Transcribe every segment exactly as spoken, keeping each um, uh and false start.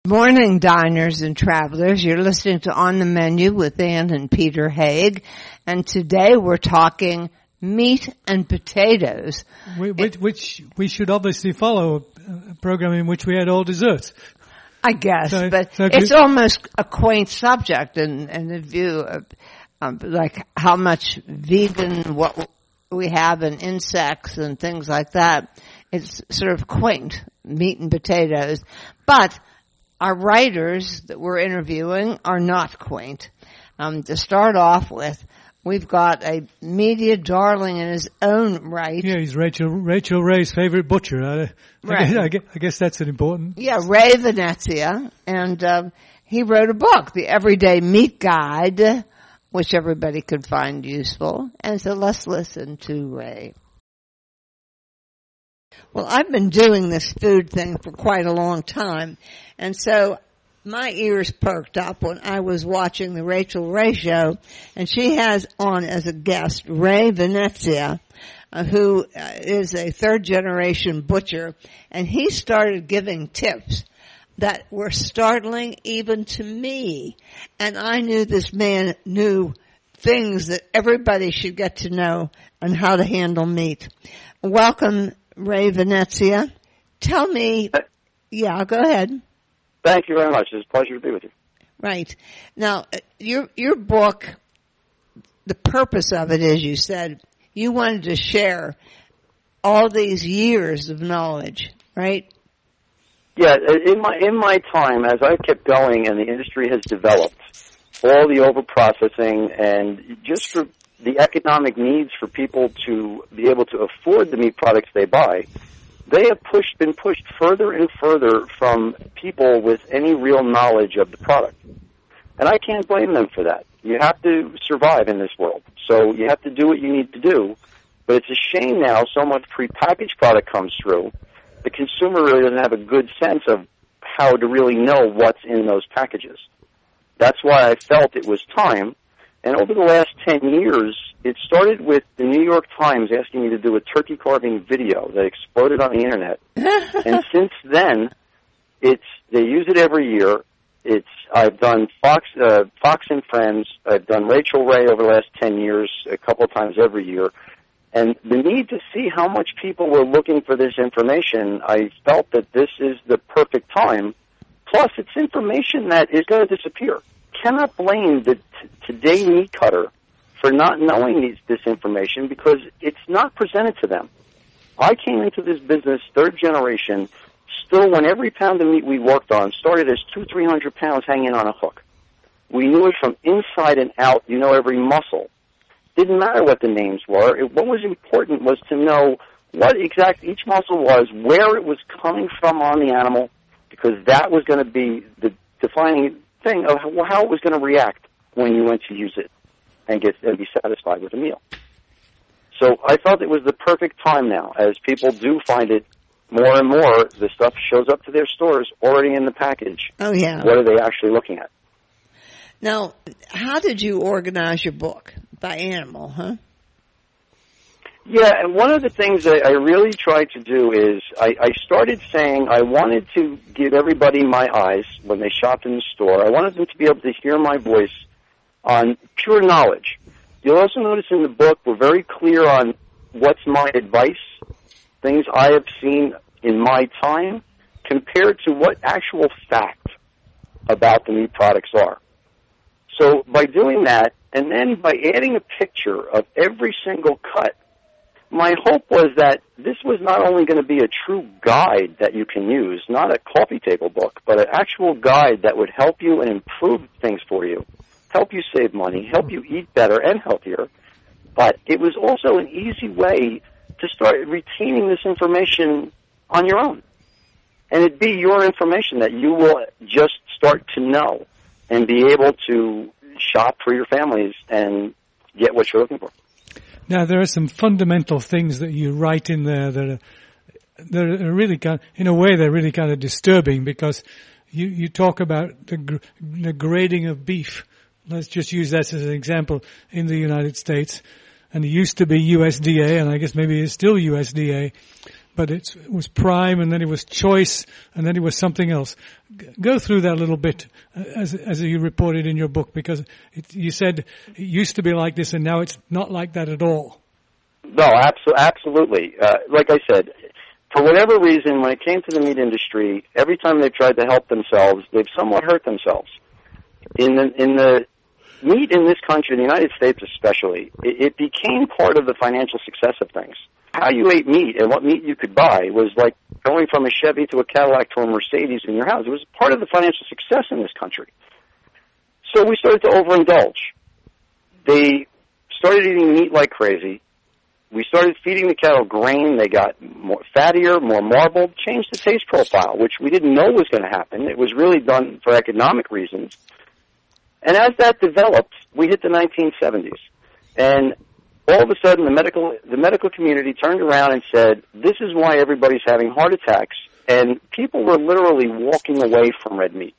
Morning, diners and travelers. You're listening to On the Menu with Ann and Peter Haig, and today we're talking meat and potatoes. Which, which we should obviously follow a program in which we had all desserts. I guess, so, but so it's almost a quaint subject in, in the view of um, like how much vegan what we have and insects and things like that. It's sort of quaint, meat and potatoes, but our writers that we're interviewing are not quaint. Um, to start off with, we've got a media darling in his own right. Yeah, he's Rachel Rachel Ray's favorite butcher. I, right. I, guess, I, guess, I guess that's an important. Yeah, Ray Venezia, and um, he wrote a book, The Everyday Meat Guide, which everybody could find useful. And so let's listen to Ray. Well, I've been doing this food thing for quite a long time, and so my ears perked up when I was watching the Rachel Ray show, and she has on as a guest Ray Venezia, uh, who uh, is a third-generation butcher, and he started giving tips that were startling even to me, and I knew this man knew things that everybody should get to know on how to handle meat. Welcome, Ray Venezia. Tell me, yeah, go ahead. Thank you very much. It's a pleasure to be with you. Right. Now, your your book, the purpose of it is, you said, you wanted to share all these years of knowledge, right? Yeah, in my in my time, as I kept going and the industry has developed, all the over-processing and just for the economic needs for people to be able to afford the meat products they buy, they have pushed, been pushed further and further from people with any real knowledge of the product. And I can't blame them for that. You have to survive in this world. So you have to do what you need to do. But it's a shame now so much prepackaged product comes through. The consumer really doesn't have a good sense of how to really know what's in those packages. That's why I felt it was time. And over the last ten years, it started with the New York Times asking me to do a turkey carving video that exploded on the internet. And since then, it's they use it every year. It's I've done Fox uh, Fox and Friends. I've done Rachel Ray over the last ten years, a couple of times every year. And the need to see how much people were looking for this information, I felt that this is the perfect time. Plus, it's information that is going to disappear. Cannot blame the t- today meat cutter for not knowing these, this information because it's not presented to them. I came into this business third generation, still when every pound of meat we worked on started as two, three hundred pounds hanging on a hook. We knew it from inside and out. You know every muscle. Didn't matter what the names were. It, what was important was to know what exact each muscle was, where it was coming from on the animal, because that was going to be the defining thing of how it was going to react when you went to use it and get and be satisfied with a meal. So I felt it was the perfect time now, as people do find it more and more. The stuff shows up to their stores already in the package. Oh, yeah. What are they actually looking at? Now, how did you organize your book? By animal, huh? Yeah, and one of the things that I really tried to do is I, I started saying I wanted to give everybody my eyes when they shopped in the store. I wanted them to be able to hear my voice on pure knowledge. You'll also notice in the book we're very clear on what's my advice, things I have seen in my time, compared to what actual fact about the meat products are. So by doing that, and then by adding a picture of every single cut, my hope was that this was not only going to be a true guide that you can use, not a coffee table book, but an actual guide that would help you and improve things for you, help you save money, help you eat better and healthier. But it was also an easy way to start retaining this information on your own. And it'd be your information that you will just start to know and be able to shop for your families and get what you're looking for. Now, there are some fundamental things that you write in there that are, that are really kind of, in a way, they're really kind of disturbing because you, you talk about the, gr- the grading of beef. Let's just use that as an example in the United States. And it used to be U S D A, and I guess maybe it's still U S D A. but it's, it was Prime, and then it was Choice, and then it was something else. G- go through that a little bit, uh, as as you reported in your book, because it, you said it used to be like this, and now it's not like that at all. No, abso- absolutely. Uh, like I said, for whatever reason, when it came to the meat industry, every time they've tried to help themselves, they've somewhat hurt themselves. In the in the meat in this country, the United States especially, it, it became part of the financial success of things. How you ate meat and what meat you could buy was like going from a Chevy to a Cadillac to a Mercedes in your house. It was part of the financial success in this country. So we started to overindulge. They started eating meat like crazy. We started feeding the cattle grain. They got more fattier, more marbled, changed the taste profile, which we didn't know was going to happen. It was really done for economic reasons. And as that developed, we hit the nineteen seventies. And all of a sudden, the medical the medical community turned around and said, this is why everybody's having heart attacks. And people were literally walking away from red meat.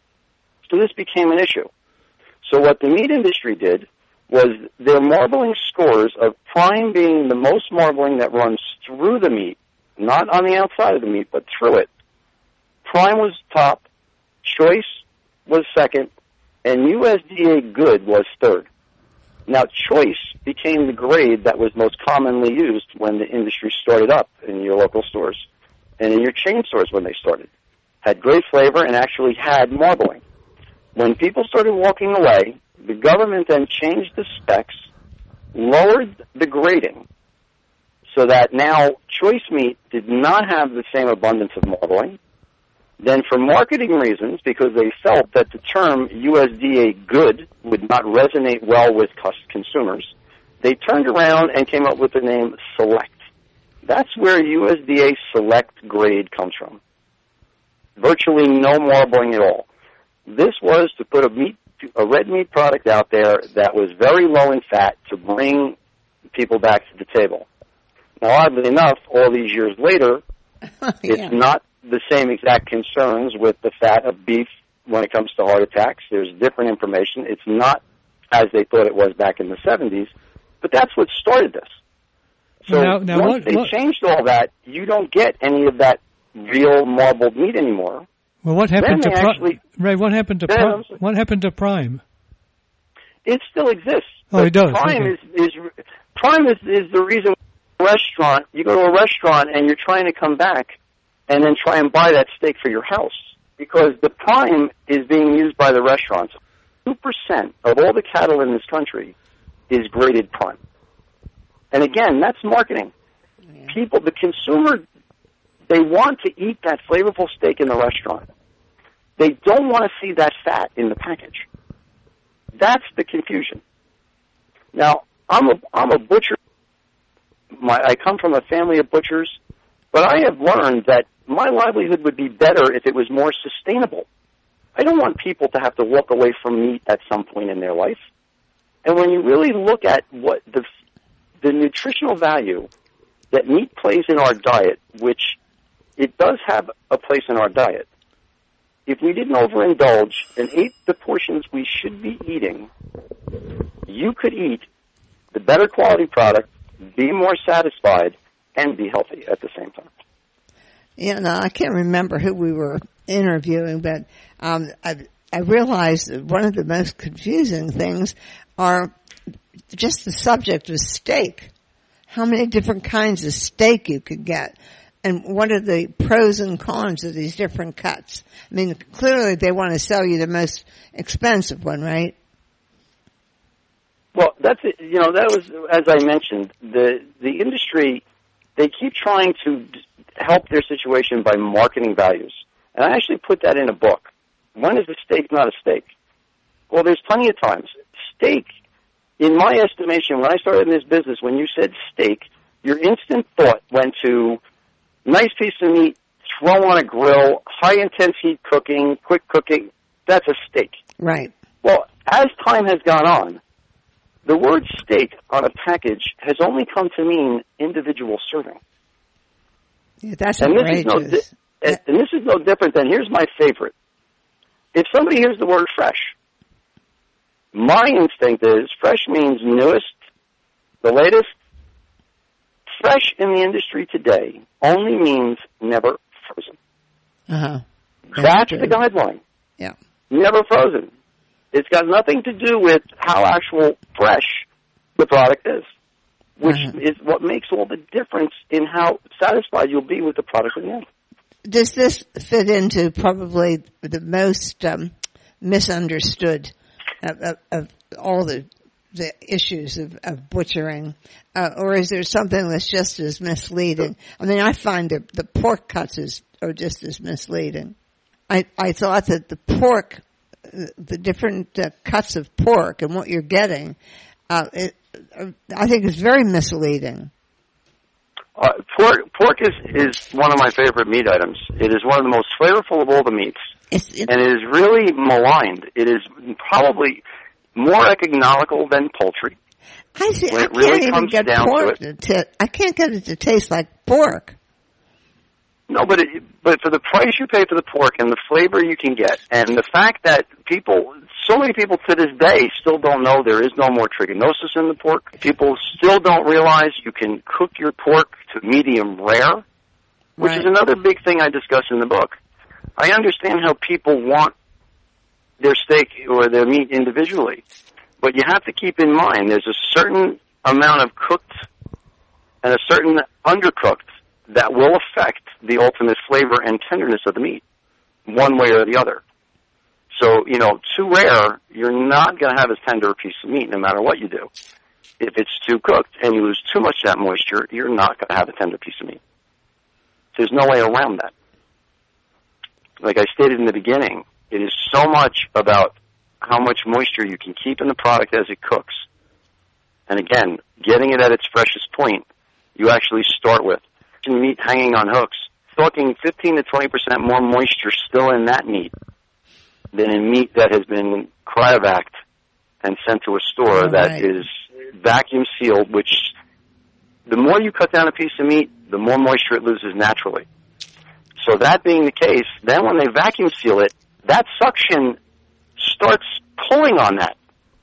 So this became an issue. So what the meat industry did was their marbling scores of Prime being the most marbling that runs through the meat, not on the outside of the meat, but through it. Prime was top, Choice was second, and U S D A Good was third. Now, Choice became the grade that was most commonly used when the industry started up in your local stores and in your chain stores when they started. Had great flavor and actually had marbling. When people started walking away, the government then changed the specs, lowered the grading, so that now Choice meat did not have the same abundance of marbling. Then for marketing reasons, because they felt that the term U S D A Good would not resonate well with consumers, they turned around and came up with the name Select. That's where U S D A Select grade comes from. Virtually no marbling at all. This was to put a meat, a red meat product out there that was very low in fat to bring people back to the table. Now, oddly enough, all these years later, yeah. It's not the same exact concerns with the fat of beef when it comes to heart attacks. There's different information. It's not as they thought it was back in the seventies, but that's what started this. So now, now once what, they what, changed all that, you don't get any of that real marbled meat anymore. Well, what happened then to Prime? actually, Ray, what happened to Prime? What happened to Prime? It still exists. Oh, it does. Prime okay. is, is Prime is, is the reason. Restaurant, you go to a restaurant and you're trying to come back and then try and buy that steak for your house because the Prime is being used by the restaurants. Two percent of all the cattle in this country is graded Prime, and again, that's marketing. Yeah. People, the consumer, they want to eat that flavorful steak in the restaurant. They don't want to see that fat in the package. That's the confusion. Now, I'm a I'm a butcher. My, I come from a family of butchers, but I have learned that my livelihood would be better if it was more sustainable. I don't want people to have to walk away from meat at some point in their life. And when you really look at what the the nutritional value that meat plays in our diet, which it does have a place in our diet, if we didn't overindulge and ate the portions we should be eating, you could eat the better quality product, be more satisfied, and be healthy at the same time. You know, I can't remember who we were interviewing, but um, I, I realized that one of the most confusing things are just the subject of steak. How many different kinds of steak you could get, and what are the pros and cons of these different cuts? I mean, clearly they want to sell you the most expensive one, right? Well, that's it. You know, that was, as I mentioned, the the industry, they keep trying to help their situation by marketing values. And I actually put that in a book. When is a steak not a steak? Well, there's plenty of times. Steak, in my estimation, when I started in this business, when you said steak, your instant thought went to nice piece of meat, throw on a grill, high-intense heat cooking, quick cooking. That's a steak. Right. Well, as time has gone on, the word steak on a package has only come to mean individual serving. Yeah, that's and outrageous. This is no di- and, and this is no different than, here's my favorite. If somebody hears the word fresh, my instinct is fresh means newest, the latest, fresh in the industry today only means never frozen. Uh-huh. That's, That's true. the guideline. Yeah. Never frozen. It's got nothing to do with how actual fresh the product is, which uh-huh. is what makes all the difference in how satisfied you'll be with the product in the end. Does this fit into probably the most um, misunderstood of, of, of all the the issues of, of butchering, uh, or is there something that's just as misleading? I mean, I find the, the pork cuts is, are just as misleading. I, I thought that the pork, the different uh, cuts of pork and what you're getting, uh, it, uh, I think is very misleading. Uh, pork, pork is, is one of my favorite meat items. It is one of the most flavorful of all the meats. It's, it, and it is really maligned. It is probably more economical than poultry. I see. When I it really can't even comes get down pork to it. to, I can't get it to taste like pork. No, but it, but for the price you pay for the pork and the flavor you can get, and the fact that people, so many people to this day still don't know there is no more trichinosis in the pork. People still don't realize you can cook your pork to medium rare, which Right. is another big thing I discuss in the book. I understand how people want their steak or their meat individually, but you have to keep in mind there's a certain amount of cooked and a certain undercooked that will affect the ultimate flavor and tenderness of the meat, one way or the other. So, you know, too rare, you're not going to have as tender a piece of meat no matter what you do. If it's too cooked and you lose too much of that moisture, you're not going to have a tender piece of meat. There's no way around that. Like I stated in the beginning, it is so much about how much moisture you can keep in the product as it cooks. And again, getting it at its freshest point, you actually start with meat hanging on hooks, talking fifteen to twenty percent more moisture still in that meat than in meat that has been cryovac and sent to a store oh, that right. is vacuum sealed, which the more you cut down a piece of meat, the more moisture it loses naturally. So that being the case, then when they vacuum seal it, that suction starts pulling on that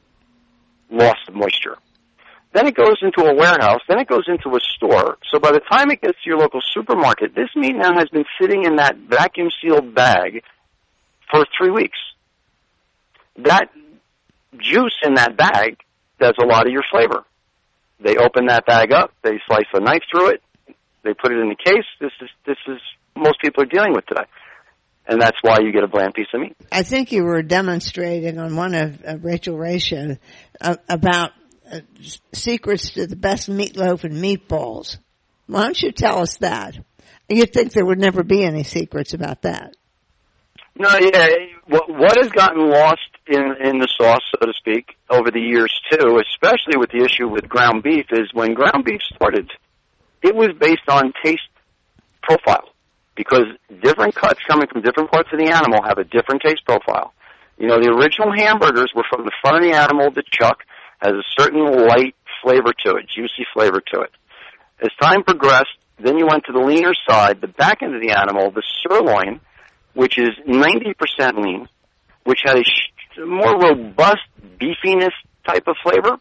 loss of moisture. Then it goes into a warehouse, then it goes into a store. So by the time it gets to your local supermarket, this meat now has been sitting in that vacuum sealed bag for three weeks. That juice in that bag does a lot of your flavor. They open that bag up, they slice a knife through it, they put it in the case. This is this is most people are dealing with today. And that's why you get a bland piece of meat. I think you were demonstrating on one of uh, Rachel Ray's shows uh, about uh, secrets to the best meatloaf and meatballs. Why don't you tell us that? You'd think there would never be any secrets about that. No, yeah. What, what has gotten lost in, in the sauce, so to speak, over the years, too, especially with the issue with ground beef, is when ground beef started, it was based on taste profile. Because different cuts coming from different parts of the animal have a different taste profile. You know, the original hamburgers were from the front of the animal. The chuck has a certain light flavor to it, juicy flavor to it. As time progressed, then you went to the leaner side, the back end of the animal, the sirloin, which is ninety percent lean, which had a sh- more robust beefiness type of flavor,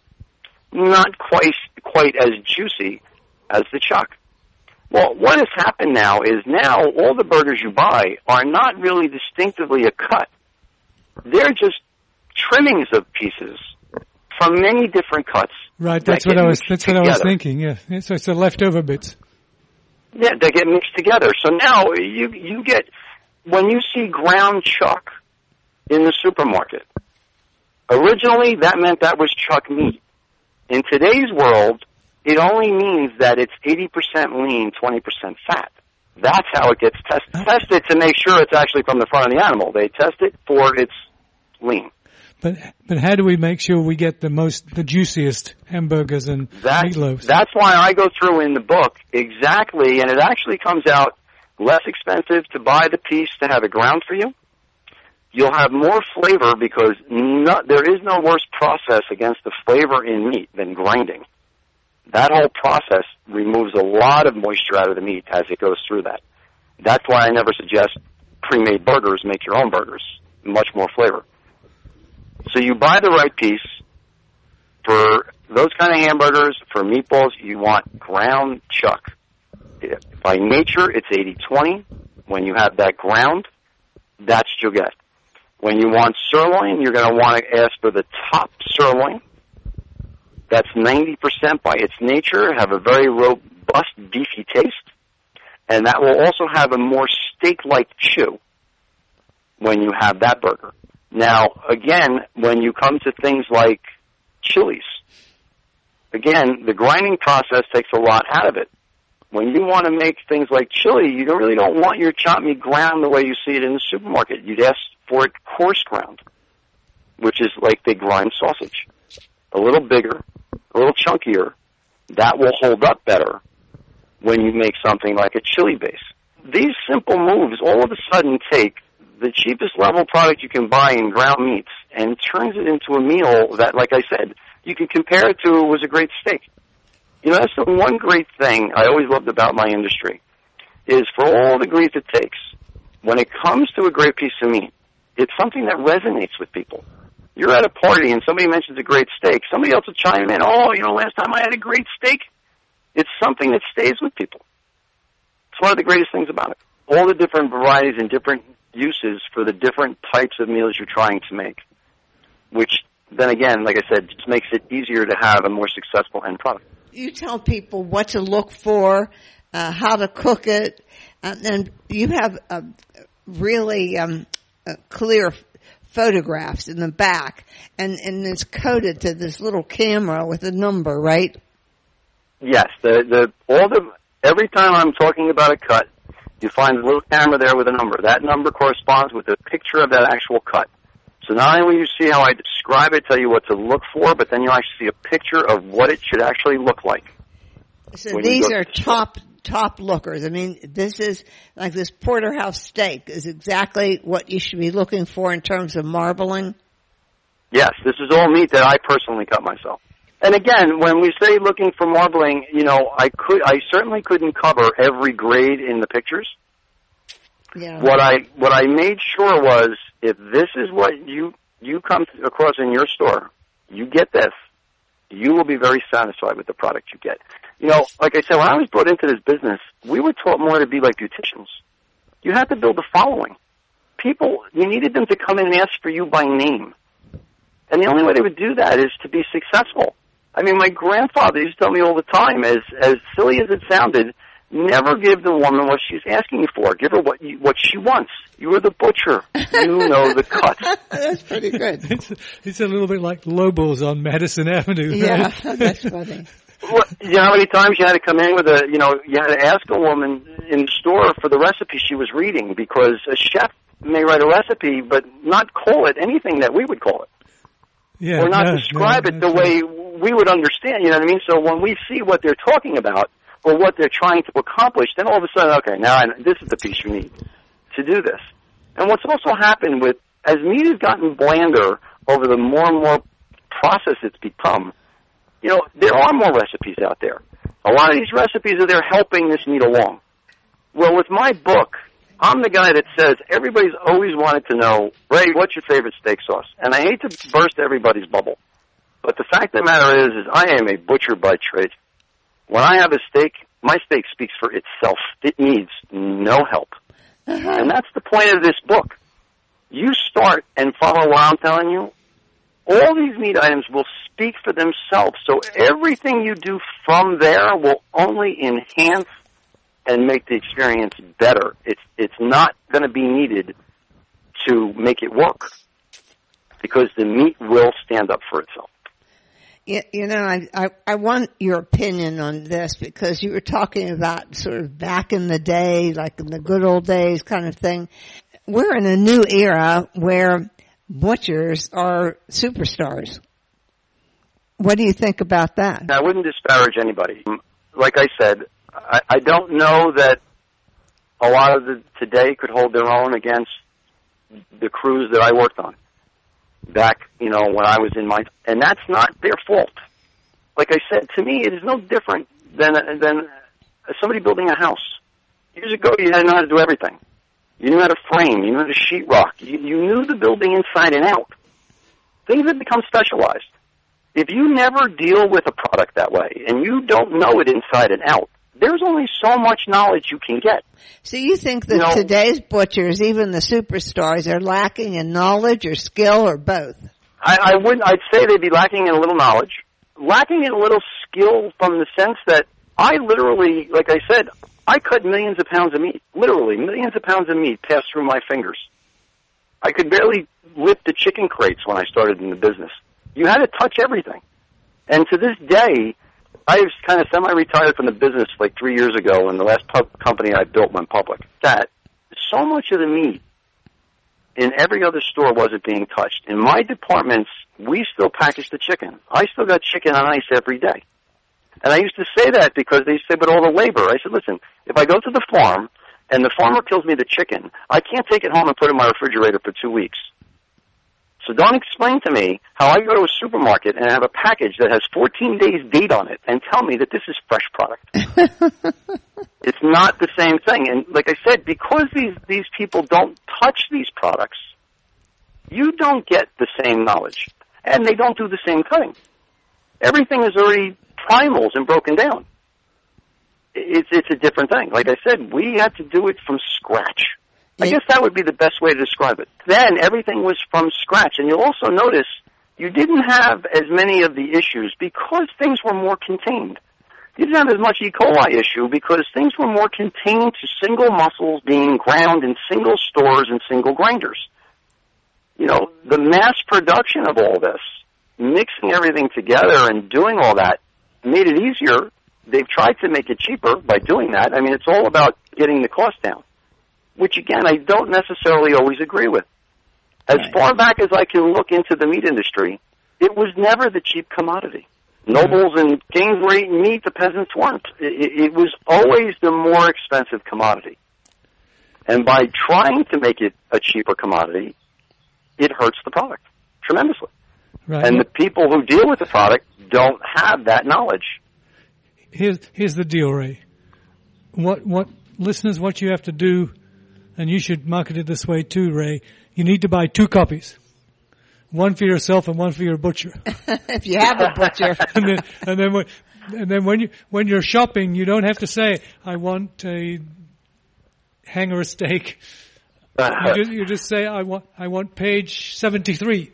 not quite quite as juicy as the chuck. Well, what has happened now is now all the burgers you buy are not really distinctively a cut. They're just trimmings of pieces from many different cuts. Right, that's what I was. That's what I was thinking. Yeah, so it's the leftover bits. Yeah, they get mixed together. So now you you get when you see ground chuck in the supermarket. Originally, that meant that was chuck meat. In today's world, it only means that it's eighty percent lean, twenty percent fat. That's how it gets tested. Tested to make sure it's actually from the front of the animal. They test it for its lean. But but how do we make sure we get the most, the juiciest hamburgers and that, meatloaves? That's why I go through in the book exactly, and it actually comes out less expensive to buy the piece to have it ground for you. You'll have more flavor because no, there is no worse process against the flavor in meat than grinding. That whole process removes a lot of moisture out of the meat as it goes through that. That's why I never suggest pre-made burgers. Make your own burgers. Much more flavor. So you buy the right piece for those kind of hamburgers, for meatballs, you want ground chuck. By nature, it's eighty twenty. When you have that ground, that's what you'll get. When you want sirloin, you're going to want to ask for the top sirloin. That's ninety percent by its nature, have a very robust, beefy taste, and that will also have a more steak-like chew when you have that burger. Now, again, when you come to things like chilies, again, the grinding process takes a lot out of it. When you want to make things like chili, you don't really don't want your chopped meat ground the way you see it in the supermarket. You'd ask for it coarse ground, which is like they grind sausage. A little bigger, a little chunkier. That will hold up better when you make something like a chili base. These simple moves all of a sudden take the cheapest level product you can buy in ground meats and turns it into a meal that, like I said, you can compare it to was a great steak. You know, that's the one great thing I always loved about my industry, is for all the grief it takes, when it comes to a great piece of meat, it's something that resonates with people. You're at a party and somebody mentions a great steak, somebody else will chime in, oh, you know, last time I had a great steak. It's something that stays with people. It's one of the greatest things about it. All the different varieties and different uses for the different types of meals you're trying to make, which then again, like I said, just makes it easier to have a more successful end product. You tell people what to look for, uh, how to cook it, uh, and you have uh, really um, uh, clear photographs in the back, and, and it's coded to this little camera with a number, right? Yes, the the all the every time I'm talking about a cut, you find a little camera there with a number. That number corresponds with a picture of that actual cut. So not only will you see how I describe it, tell you what to look for, but then you'll actually see a picture of what it should actually look like. So these are top top lookers. I mean, this is like this porterhouse steak is exactly what you should be looking for in terms of marbling. Yes, this is all meat that I personally cut myself. And again, when we say looking for marbling, you know, I could, I certainly couldn't cover every grade in the pictures. Yeah. What I what I made sure was, if this is what you you come across in your store, you get this, you will be very satisfied with the product you get. You know, like I said, when I was brought into this business, we were taught more to be like beauticians. You had to build a following. People, you needed them to come in and ask for you by name. And the only way they would do that is to be successful. I mean, my grandfather used to tell me all the time, as as silly as it sounded, never give the woman what she's asking you for. Give her what you, what she wants. You are the butcher. You know the cut. That's pretty good. It's, it's a little bit like Lobos on Madison Avenue. Yeah, right? that's funny. Well, you know how many times you had to come in with a, you know, you had to ask a woman in the store for the recipe she was reading, because a chef may write a recipe but not call it anything that we would call it. Yeah, or not no, describe no, it the way we would understand, you know what I mean? So when we see what they're talking about or what they're trying to accomplish, then all of a sudden, okay, now I, this is the piece you need to do this. And what's also happened with, as meat has gotten blander over the more and more process it's become, you know, there are more recipes out there. A lot of these recipes are there helping this meat along. Well, with my book, I'm the guy that says everybody's always wanted to know, Ray, what's your favorite steak sauce? And I hate to burst everybody's bubble, but the fact of the matter is, is I am a butcher by trade. When I have a steak, my steak speaks for itself. It needs no help. Uh-huh. And that's the point of this book. You start and follow what I'm telling you, all these meat items will speak for themselves. So everything you do from there will only enhance and make the experience better. It's it's not going to be needed to make it work, because the meat will stand up for itself. You, you know, I, I I want your opinion on this, because you were talking about sort of back in the day, like in the good old days kind of thing. We're in a new era where butchers are superstars. What do you think about that? I wouldn't disparage anybody. Like I said, I, I don't know that a lot of the today could hold their own against the crews that I worked on back, you know, when I was in my, and that's not their fault. Like I said, to me, it is no different than than somebody building a house. Years ago, you had to know how to do everything. You knew how to frame. You knew how to sheetrock. You, you knew the building inside and out. Things have become specialized. if you never deal with a product that way and you don't know it inside and out, there's only so much knowledge you can get. So you think that You know- today's butchers, even the superstars, are lacking in knowledge or skill or both? I, I wouldn't. I'd say they'd be lacking in a little knowledge, lacking in a little skill from the sense that I literally, like I said, I cut millions of pounds of meat. Literally, millions of pounds of meat passed through my fingers. I could barely lift the chicken crates when I started in the business. You had to touch everything. And to this day, I was kind of semi-retired from the business like three years ago, and the last pub company I built went public. That so much of the meat in every other store wasn't being touched. In my departments, we still package the chicken. I still got chicken on ice every day. And I used to say that because they said, but all the labor. I said, listen, if I go to the farm and the farmer kills me the chicken, I can't take it home and put it in my refrigerator for two weeks. So don't explain to me how I go to a supermarket and have a package that has fourteen days date on it and tell me that this is fresh product. It's not the same thing. And like I said, because these, these people don't touch these products, you don't get the same knowledge. And they don't do the same cutting. Everything is already primals and broken down. It's, it's a different thing. Like I said, we had to do it from scratch. I guess that would be the best way to describe it. Then everything was from scratch. And you'll also notice you didn't have as many of the issues because things were more contained. You didn't have as much E. coli issue because things were more contained to single muscles being ground in single stores and single grinders. You know, the mass production of all this, mixing everything together and doing all that, made it easier. They've tried to make it cheaper by doing that. I mean, it's all about getting the cost down, which, again, I don't necessarily always agree with. As Right. far back as I can look into the meat industry, it was never the cheap commodity. Nobles and kings were eating meat, the peasants weren't. It, it was always the more expensive commodity. And by trying to make it a cheaper commodity, it hurts the product tremendously. Right. And the people who deal with the product don't have that knowledge. Here's here's the deal, Ray. What what listeners, what you have to do, and you should market it this way too, Ray. You need to buy two copies, one for yourself and one for your butcher. If you have a butcher. and then and then when and then when you when you're shopping, you don't have to say, "I want a hanger steak." You just, you just say, "I want I want page seventy-three."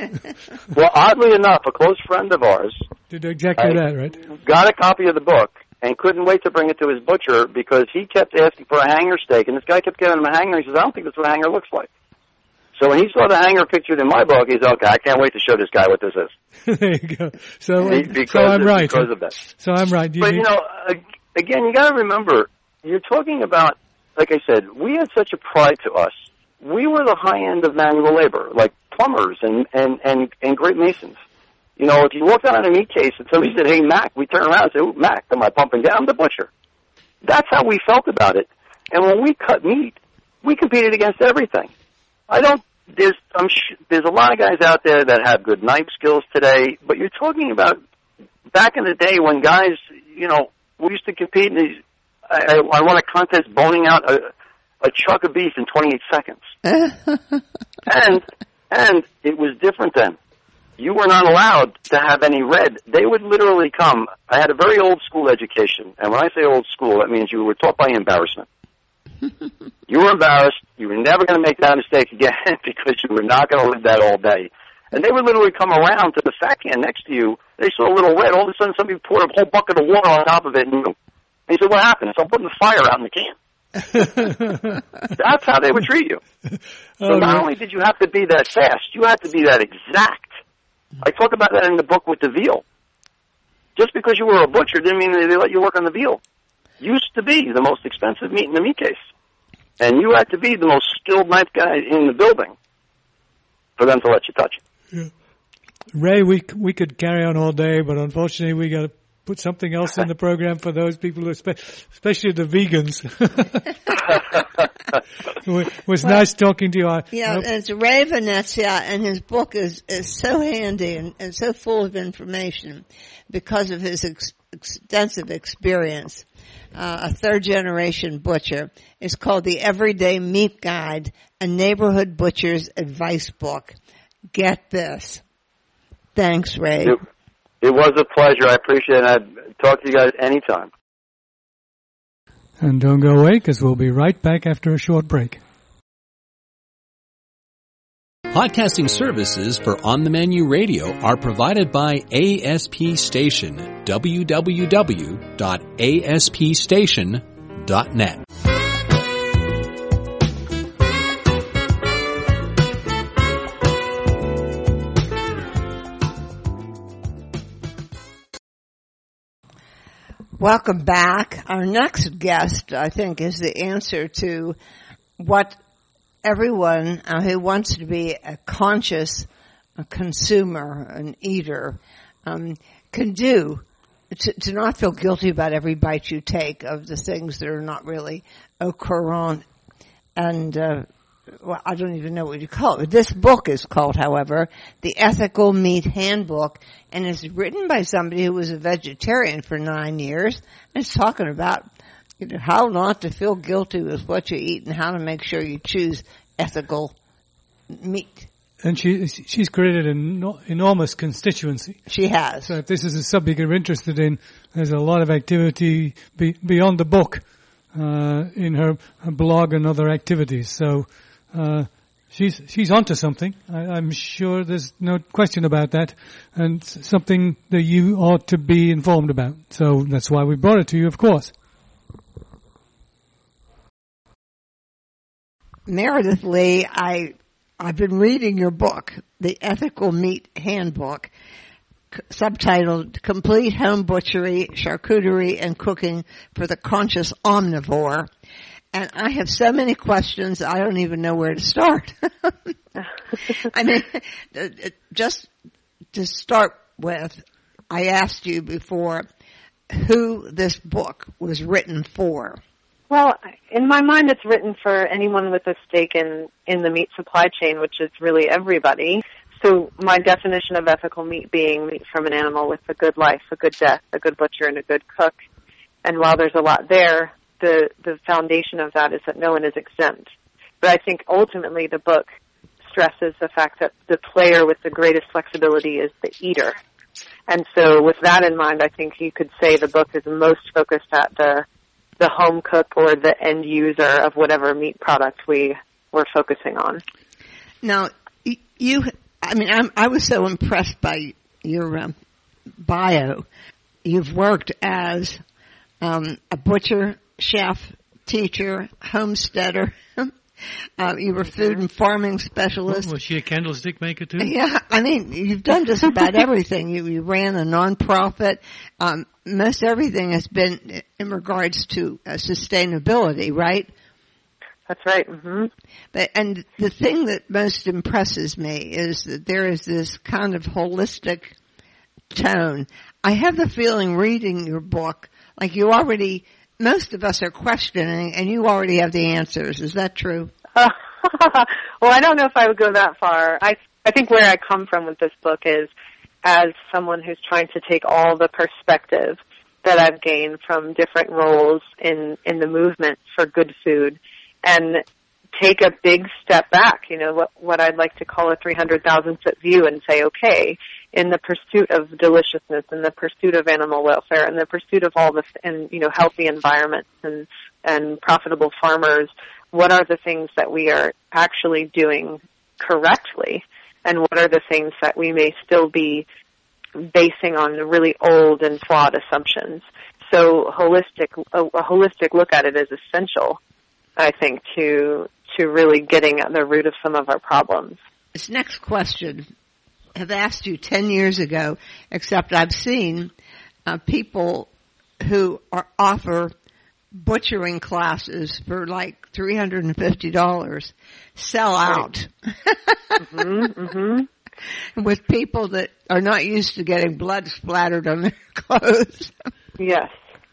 Well, oddly enough, a close friend of ours Did exactly I- that, right? got a copy of the book and couldn't wait to bring it to his butcher because he kept asking for a hanger steak, and this guy kept giving him a hanger. He says, I don't think that's what a hanger looks like. So when he saw the hanger pictured in my book, he's okay, I can't wait to show this guy what this is. There you go. So, He- because so I'm of, right. Because of that. So I'm right. You But, need- you know, ag- again, you got to remember, you're talking about, like I said, we had such a pride to us. We were the high end of manual labor, like plumbers and, and, and, and great masons. You know, if you walked out on a meat case and somebody said, hey, Mac, we turn around and say, ooh, Mac, am I pumping down? I'm the butcher. That's how we felt about it. And when we cut meat, we competed against everything. I don't, there's, I'm sh- there's a lot of guys out there that have good knife skills today, but you're talking about back in the day when guys, you know, we used to compete in these, I, I, I won a contest boning out a, a chuck of beef in twenty-eight seconds. and, and it was different then. You were not allowed to have any red. They would literally come. I had a very old school education, and when I say old school, that means you were taught by embarrassment. You were embarrassed. You were never going to make that mistake again because you were not going to live that all day. And they would literally come around to the fat can next to you. They saw a little red. All of a sudden, somebody poured a whole bucket of water on top of it, and, and he said, what happened? So I'm putting the fire out in the can. That's how they would treat you. So Oh, not yeah. only did you have to be that fast, you had to be that exact. I talk about that in the book with the veal. Just because you were a butcher didn't mean they let you work on the veal. Used to be the most expensive meat in the meat case. And you had to be the most skilled knife guy in the building for them to let you touch it. Ray, we we could carry on all day, but unfortunately we got to put something else in the program for those people, who, especially the vegans. It was Well, nice talking to you. I, Yeah, I- and it's Ray Venezia, and his book is, is so handy and, and so full of information because of his ex- extensive experience. Uh, a third-generation butcher. It's called The Everyday Meat Guide, a neighborhood butcher's advice book. Get this. Thanks, Ray. It, It was a pleasure. I appreciate it. I'd talk to you guys anytime. And don't go away, because we'll be right back after a short break. Podcasting services for On the Menu Radio are provided by A S P Station, w w w dot a s p station dot net. Welcome back. Our next guest, I think, is the answer to what everyone uh, who wants to be a conscious a consumer, an eater, um, can do to, to not feel guilty about every bite you take of the things that are not really au courant. And uh, well, I don't even know what you call it. This book is called, however, The Ethical Meat Handbook, and it's written by somebody who was a vegetarian for nine years, and it's talking about, you know, how not to feel guilty with what you eat and how to make sure you choose ethical meat. And she she's created an enormous constituency. She has. So if this is a subject you're interested in, there's a lot of activity be, beyond the book uh, in her, her blog and other activities. So uh, she's she's onto something. I, I'm sure there's no question about that, and something that you ought to be informed about. So that's why we brought it to you, of course. Meredith Lee, I, I've been reading your book, The Ethical Meat Handbook, c- subtitled Complete Home Butchery, Charcuterie, and Cooking for the Conscious Omnivore. And I have so many questions, I don't even know where to start. I mean, just to start with, I asked you before who this book was written for. Well, in my mind, it's written for anyone with a stake in, in the meat supply chain, which is really everybody. So my definition of ethical meat being meat from an animal with a good life, a good death, a good butcher, and a good cook. And while there's a lot there, the, the foundation of that is that no one is exempt. But I think ultimately the book stresses the fact that the player with the greatest flexibility is the eater. And so with that in mind, I think you could say the book is most focused at the the home cook or the end user of whatever meat product we were focusing on. Now, you, I mean, I'm, I was so impressed by your um, bio. You've worked as um, a butcher, chef, teacher, homesteader. Uh, you were food and farming specialist. Was she a candlestick maker too? Yeah, I mean, you've done just about everything. You, you ran a nonprofit. Um, most everything has been in regards to uh, sustainability, right? That's right. Mm-hmm. But, and the thing that most impresses me is that there is this kind of holistic tone. I have the feeling reading your book, like you already, most of us are questioning and you already have the answers. Is that true? Uh, well, I don't know if I would go that far. I, I think where I come from with this book is as someone who's trying to take all the perspective that I've gained from different roles in, in the movement for good food and take a big step back, you know, what, what I'd like to call a three hundred thousand foot view and say, okay, in the pursuit of deliciousness, in the pursuit of animal welfare, in the pursuit of all this, and, you know, healthy environments and, and profitable farmers, what are the things that we are actually doing correctly? And what are the things that we may still be basing on really old and flawed assumptions? So holistic, a, a holistic look at it is essential, I think, to to really getting at the root of some of our problems. This next question I have asked you ten years ago, except I've seen uh, people who are offer butchering classes for like three hundred fifty dollars sell out. mm-hmm, mm-hmm. With people that are not used to getting blood splattered on their clothes. Yes.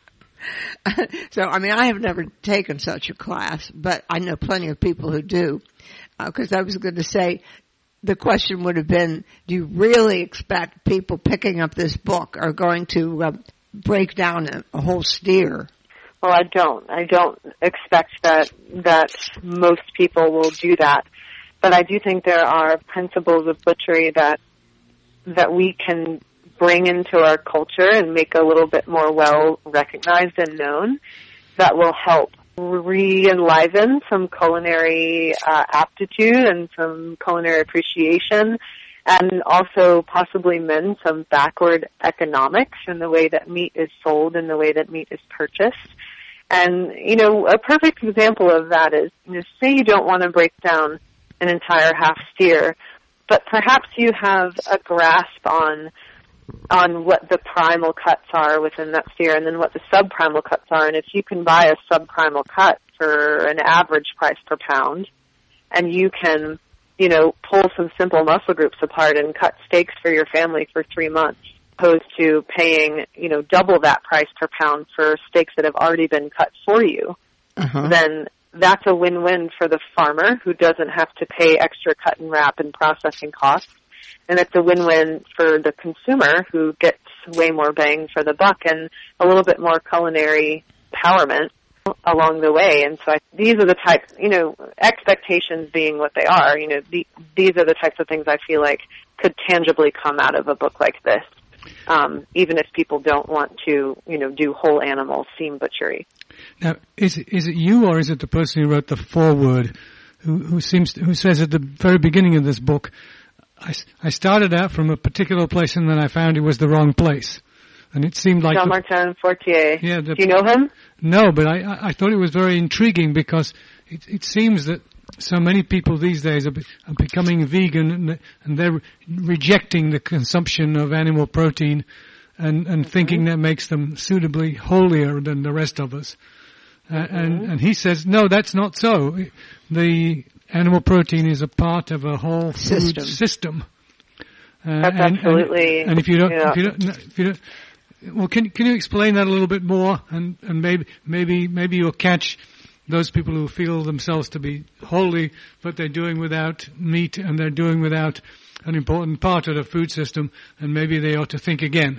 So, I mean, I have never taken such a class, but I know plenty of people who do. Because uh, I was going to say, the question would have been, do you really expect people picking up this book are going to uh, break down a, a whole steer? Well, I don't. I don't expect that that most people will do that. But I do think there are principles of butchery that that we can bring into our culture and make a little bit more well recognized and known that will help re-enliven some culinary uh, aptitude and some culinary appreciation, and also possibly mend some backward economics in the way that meat is sold and the way that meat is purchased. And, you know, a perfect example of that is, you know, say you don't want to break down an entire half steer, but perhaps you have a grasp on on what the primal cuts are within that steer and then what the subprimal cuts are. And if you can buy a subprimal cut for an average price per pound, and you can, you know, pull some simple muscle groups apart and cut steaks for your family for three months, opposed to paying, you know, double that price per pound for steaks that have already been cut for you, uh-huh. then that's a win-win for the farmer who doesn't have to pay extra cut and wrap and processing costs. And it's a win-win for the consumer who gets way more bang for the buck and a little bit more culinary empowerment along the way. And so I, these are the types, you know, expectations being what they are, you know, the, these are the types of things I feel like could tangibly come out of a book like this, um, even if people don't want to, you know, do whole animal seam butchery. Now, is it, is it you or is it the person who wrote the foreword who, who seems to, who says at the very beginning of this book, I, I started out from a particular place and then I found it was the wrong place. And it seemed like... Jean-Martin Fortier. Yeah, the, do you know him? No, but I, I thought it was very intriguing because it, it seems that so many people these days are, be, are becoming vegan and, and they're rejecting the consumption of animal protein and, and mm-hmm. thinking that makes them suitably holier than the rest of us. Uh, mm-hmm. and, and he says, no, that's not so. The animal protein is a part of a whole food system. system. Uh, that's and, absolutely... And, and if you don't... Yeah. If you don't, if you don't well, can can you explain that a little bit more, and, and maybe maybe maybe you'll catch those people who feel themselves to be holy, but they're doing without meat and they're doing without an important part of the food system, and maybe they ought to think again.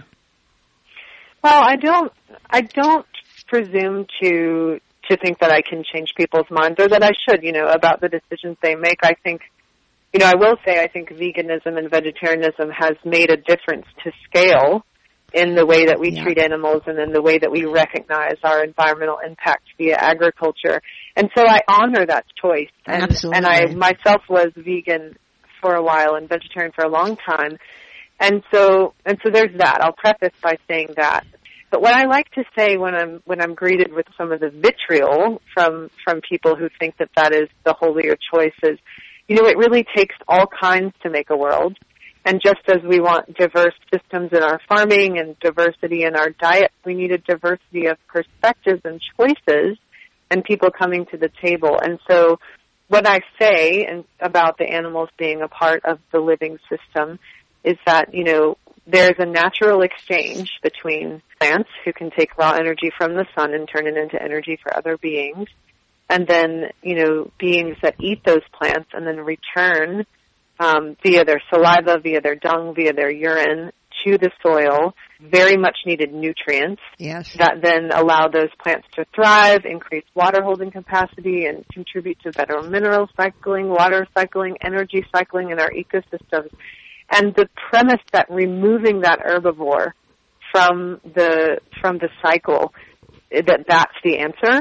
Well, I don't I don't presume to to think that I can change people's minds, or that I should, you know, about the decisions they make. I think, you know, I will say I think veganism and vegetarianism has made a difference to scale in the way that we yeah. treat animals and in the way that we recognize our environmental impact via agriculture. And so I honor that choice. And, Absolutely. And I myself was vegan for a while and vegetarian for a long time. And so, and so there's that. I'll preface by saying that. But what I like to say when I'm, when I'm greeted with some of the vitriol from, from people who think that that is the holier choice is, you know, it really takes all kinds to make a world. And just as we want diverse systems in our farming and diversity in our diet, we need a diversity of perspectives and choices and people coming to the table. And so what I say and about the animals being a part of the living system is that, you know, there's a natural exchange between plants who can take raw energy from the sun and turn it into energy for other beings, and then, you know, beings that eat those plants and then return Um, via their saliva, via their dung, via their urine to the soil, very much needed nutrients yes. that then allow those plants to thrive, increase water holding capacity, and contribute to better mineral cycling, water cycling, energy cycling in our ecosystems. And the premise that removing that herbivore from the from the cycle, that that's the answer,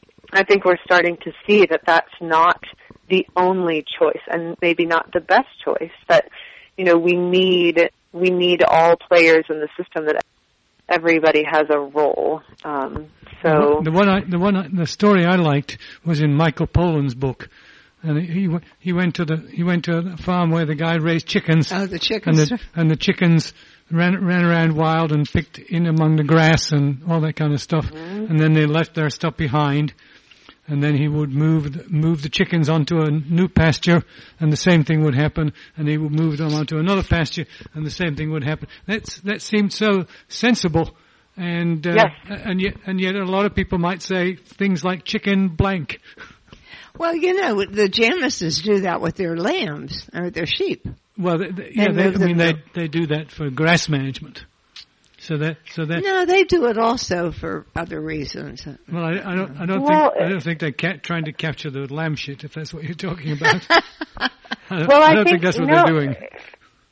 I think we're starting to see that that's not the only choice, and maybe not the best choice. That, you know, we need we need all players in the system. That everybody has a role. Um, so the one, I, the one, I, the story I liked was in Michael Pollan's book, and he he went to the he went to a farm where the guy raised chickens. Oh, the chickens! And the, and the chickens ran ran around wild and picked in among the grass and all that kind of stuff, mm-hmm. and then they left their stuff behind. And then he would move move the chickens onto a new pasture, and the same thing would happen. And he would move them onto another pasture, and the same thing would happen. That's that seemed so sensible, and uh, yes. and yet and yet a lot of people might say things like chicken blank. Well, you know, the Janices do that with their lambs or their sheep. Well, they, they, yeah, they, I mean they they do that for grass management. So that, so that. No, they do it also for other reasons. Well, I, I don't, I don't well, think, I don't think they're ca- trying to capture the lamb shit, if that's what you're talking about. I don't, well, I, I don't think, think that's what no, they're doing.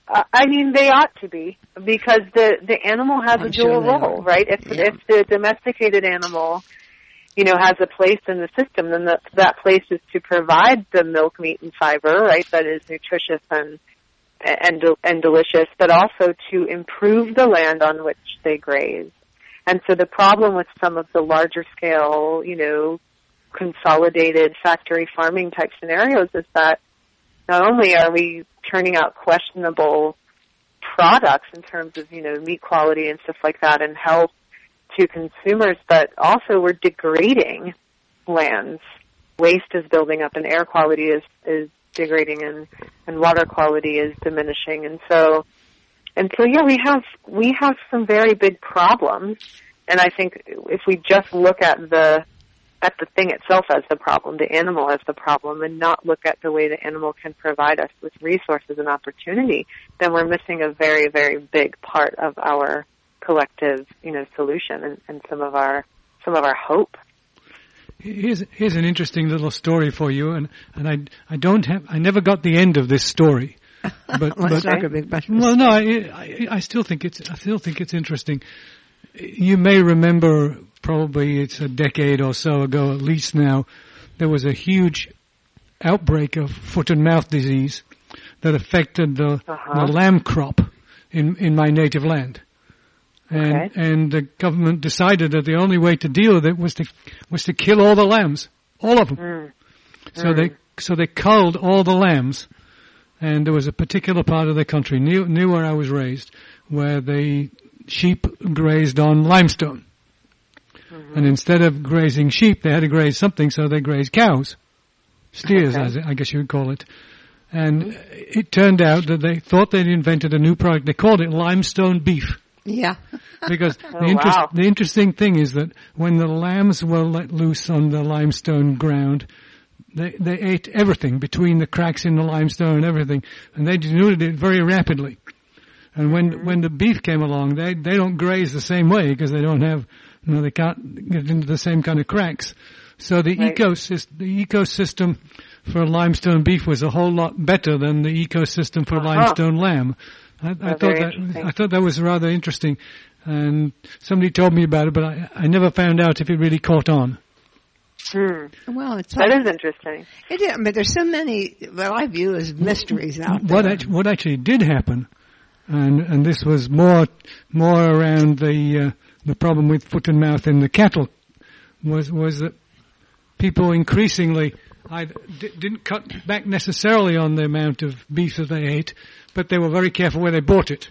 Uh, I mean, they ought to be, because the, the animal has I'm a dual sure they role, are. right? If, Yeah. if the domesticated animal, you know, has a place in the system, then the, that place is to provide the milk, meat, and fiber, right, that is nutritious and, and, and delicious, but also to improve the land on which they graze. And so the problem with some of the larger scale, you know, consolidated factory farming type scenarios is that not only are we turning out questionable products in terms of, you know, meat quality and stuff like that and health to consumers, but also we're degrading lands. Waste is building up and air quality is, is degrading and, and water quality is diminishing. And so, and so, yeah, we have, we have some very big problems. And I think if we just look at the, at the thing itself as the problem, the animal as the problem, and not look at the way the animal can provide us with resources and opportunity, then we're missing a very, very big part of our collective, you know, solution and, and some of our some of our hope. Here's here's an interesting little story for you, and and I I don't have I never got the end of this story, but well, but it's not gonna be much of a well no I, I I still think it's I still think it's interesting. You may remember, probably it's a decade or so ago at least now, there was a huge outbreak of foot and mouth disease that affected the, uh-huh. the lamb crop in, in my native land. And, okay. and the government decided that the only way to deal with it was to, was to kill all the lambs. All of them. Mm. So mm. they, so they culled all the lambs. And there was a particular part of the country, near, near where I was raised, where the sheep grazed on limestone. Mm-hmm. And instead of grazing sheep, they had to graze something, so they grazed cows. Steers, okay. as I guess you would call it. And mm-hmm. it turned out that they thought they'd invented a new product. They called it limestone beef. Yeah. Because oh, the, interest, wow. the interesting thing is that when the lambs were let loose on the limestone ground, they, they ate everything between the cracks in the limestone and everything, and they denuded it very rapidly. And when mm-hmm. when the beef came along, they they don't graze the same way because they don't have, you know, they can't get into the same kind of cracks. So the right. ecosystem the ecosystem for limestone beef was a whole lot better than the ecosystem for uh-huh. limestone lamb. I, I That's thought very that I thought that was rather interesting, and somebody told me about it, but I, I never found out if it really caught on. Hmm. Well, it's that all, is interesting. It is, but there's so many what I view as mysteries out there. What act- what actually did happen, and and this was more more around the uh, the problem with foot and mouth in the cattle, was was that people increasingly I d- didn't cut back necessarily on the amount of beef that they ate, but they were very careful where they bought it.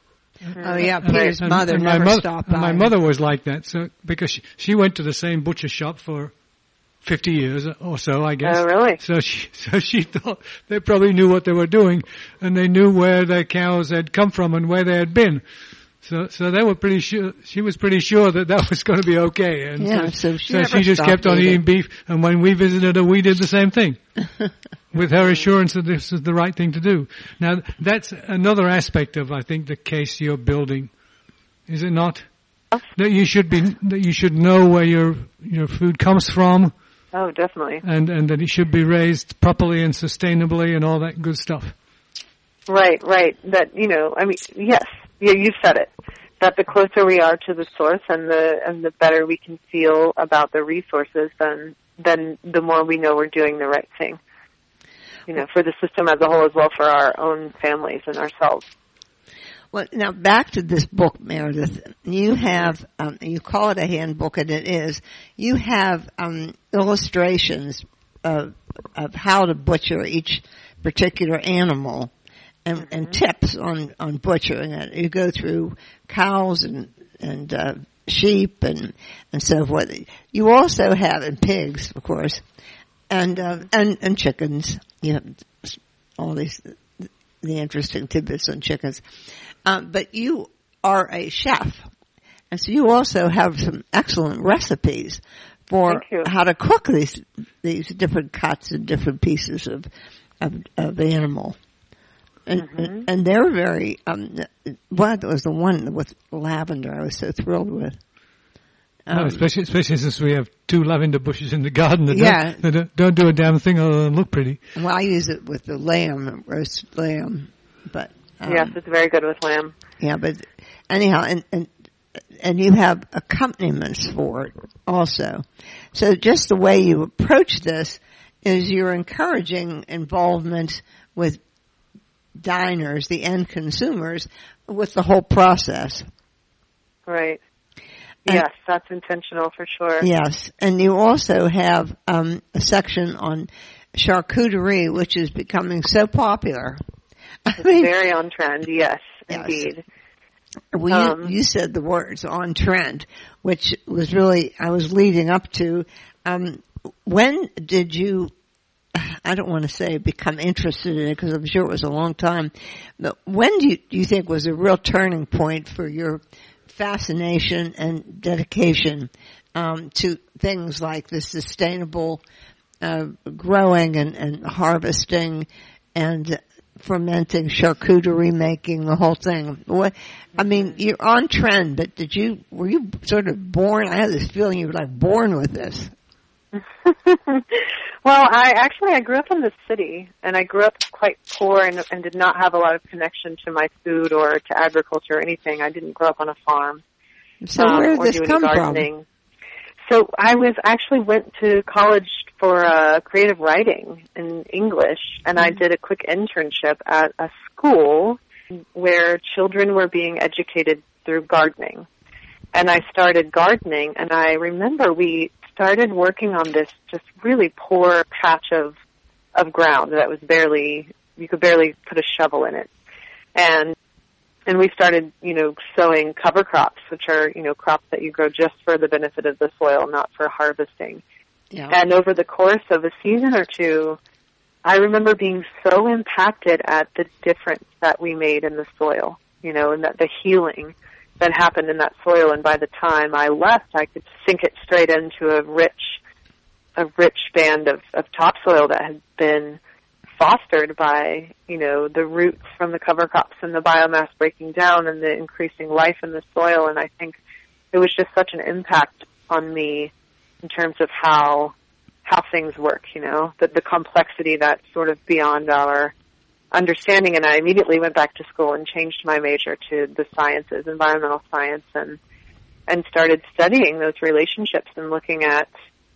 Oh yeah, And Peter's I, and, mother and never my mother, stopped and by. my mother was like that, so because she, she went to the same butcher shop for fifty years or so, I guess. Oh, really? So she, so she thought they probably knew what they were doing, and they knew where their cows had come from and where they had been. So, so they were pretty sure. She was pretty sure that that was going to be okay, and Yeah, so, so she so never she just stopped kept on eating. eating beef. And when we visited her, we did the same thing, with her assurance that this is the right thing to do. Now, that's another aspect of, I think, the case you're building, is it not? That you should be, that you should know where your your food comes from, Oh, definitely. and and that it should be raised properly and sustainably and all that good stuff. Right, right. That, you know, I mean, yes, yeah, you said it. That the closer we are to the source and the and the better we can feel about the resources, then then the more we know we're doing the right thing. You know, for the system as a whole, as well for our own families and ourselves. Well, now back to this book, Meredith. You have, um, you call it a handbook, and it is. You have um, illustrations of of how to butcher each particular animal, and, mm-hmm. and tips on on butchering it. You go through cows and and uh, sheep and and so forth. You also have and pigs, of course, and uh, and and chickens. You have all these the interesting tidbits on chickens. Um, but you are a chef, and so you also have some excellent recipes for how to cook these these different cuts and different pieces of of, of animal. And, mm-hmm. and they're very, um, well, that was the one with lavender I was so thrilled with. Um, no, especially, especially since we have two lavender bushes in the garden that, yeah. don't, that don't, don't do a damn thing other than look pretty. Well, I use it with the lamb, roast lamb, but Um, yes, it's very good with lamb. Yeah, but anyhow, and, and and you have accompaniments for it also. So just the way you approach this is you're encouraging involvement with diners, the end consumers, with the whole process. Right. And, yes, that's intentional for sure. Yes, and you also have um, a section on charcuterie, which is becoming so popular. I It's mean, very on trend, yes, yes. indeed. Well, Um, you, you said the words on trend, which was really, I was leading up to. Um, when did you, I don't want to say become interested in it because I'm sure it was a long time, but when do you, do you think was a real turning point for your fascination and dedication um, to things like the sustainable uh, growing and, and harvesting and fermenting, charcuterie making, the whole thing? What, I mean, you're on trend, but did you, were you sort of born, I had this feeling you were like born with this. Well, I actually, I grew up in the city, and I grew up quite poor and, and did not have a lot of connection to my food or to agriculture or anything. I didn't grow up on a farm. So um, where did or this do any come gardening. from? So I was actually went to college for uh, creative writing in English, and I did a quick internship at a school where children were being educated through gardening. And I started gardening, and I remember we started working on this just really poor patch of of ground that was barely, you could barely put a shovel in it. And and we started, you know, sowing cover crops, which are, you know, crops that you grow just for the benefit of the soil, not for harvesting. Yeah. And over the course of a season or two, I remember being so impacted at the difference that we made in the soil, you know, and that the healing that happened in that soil. And by the time I left, I could sink it straight into a rich, a rich band of, of topsoil that had been fostered by, you know, the roots from the cover crops and the biomass breaking down and the increasing life in the soil. And I think it was just such an impact on me in terms of how how things work, you know, that the complexity that's sort of beyond our understanding. And I immediately went back to school and changed my major to the sciences, environmental science, and and started studying those relationships and looking at,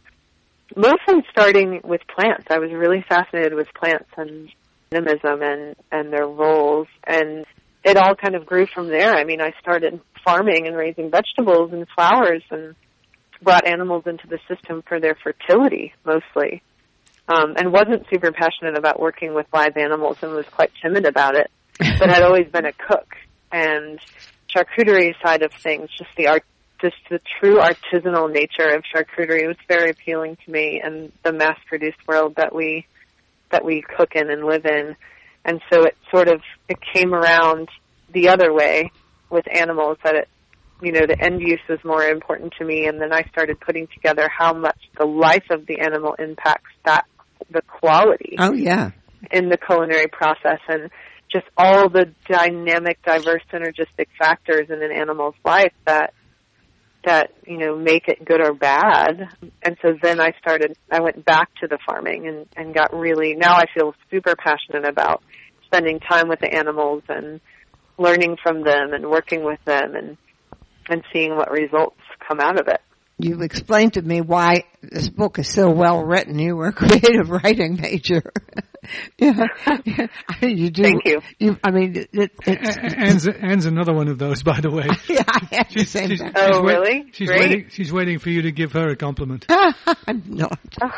mostly starting with plants. I was really fascinated with plants and animism and, and their roles, and it all kind of grew from there. I mean, I started farming and raising vegetables and flowers and brought animals into the system for their fertility, mostly, um, and wasn't super passionate about working with live animals and was quite timid about it, but had always been a cook. And charcuterie side of things, just the art, just the true artisanal nature of charcuterie was very appealing to me, and the mass-produced world that we that we cook in and live in. And so it sort of it came around the other way with animals, that it, you know, the end use was more important to me, and then I started putting together how much the life of the animal impacts that the quality. Oh, yeah. In the culinary process, and just all the dynamic, diverse, synergistic factors in an animal's life that that, you know, make it good or bad. And so then I started, I went back to the farming and, and got really, now I feel super passionate about spending time with the animals and learning from them and working with them and and seeing what results come out of it. You've explained to me why this book is so well written. You were a creative writing major. yeah. yeah. I mean, you do. Thank you. you I mean, it, it's... Anne's, Anne's another one of those, by the way. yeah, I had the She's, same she's, thing. Oh, she's wait- really? She's Great. waiting. She's waiting for you to give her a compliment. I'm not.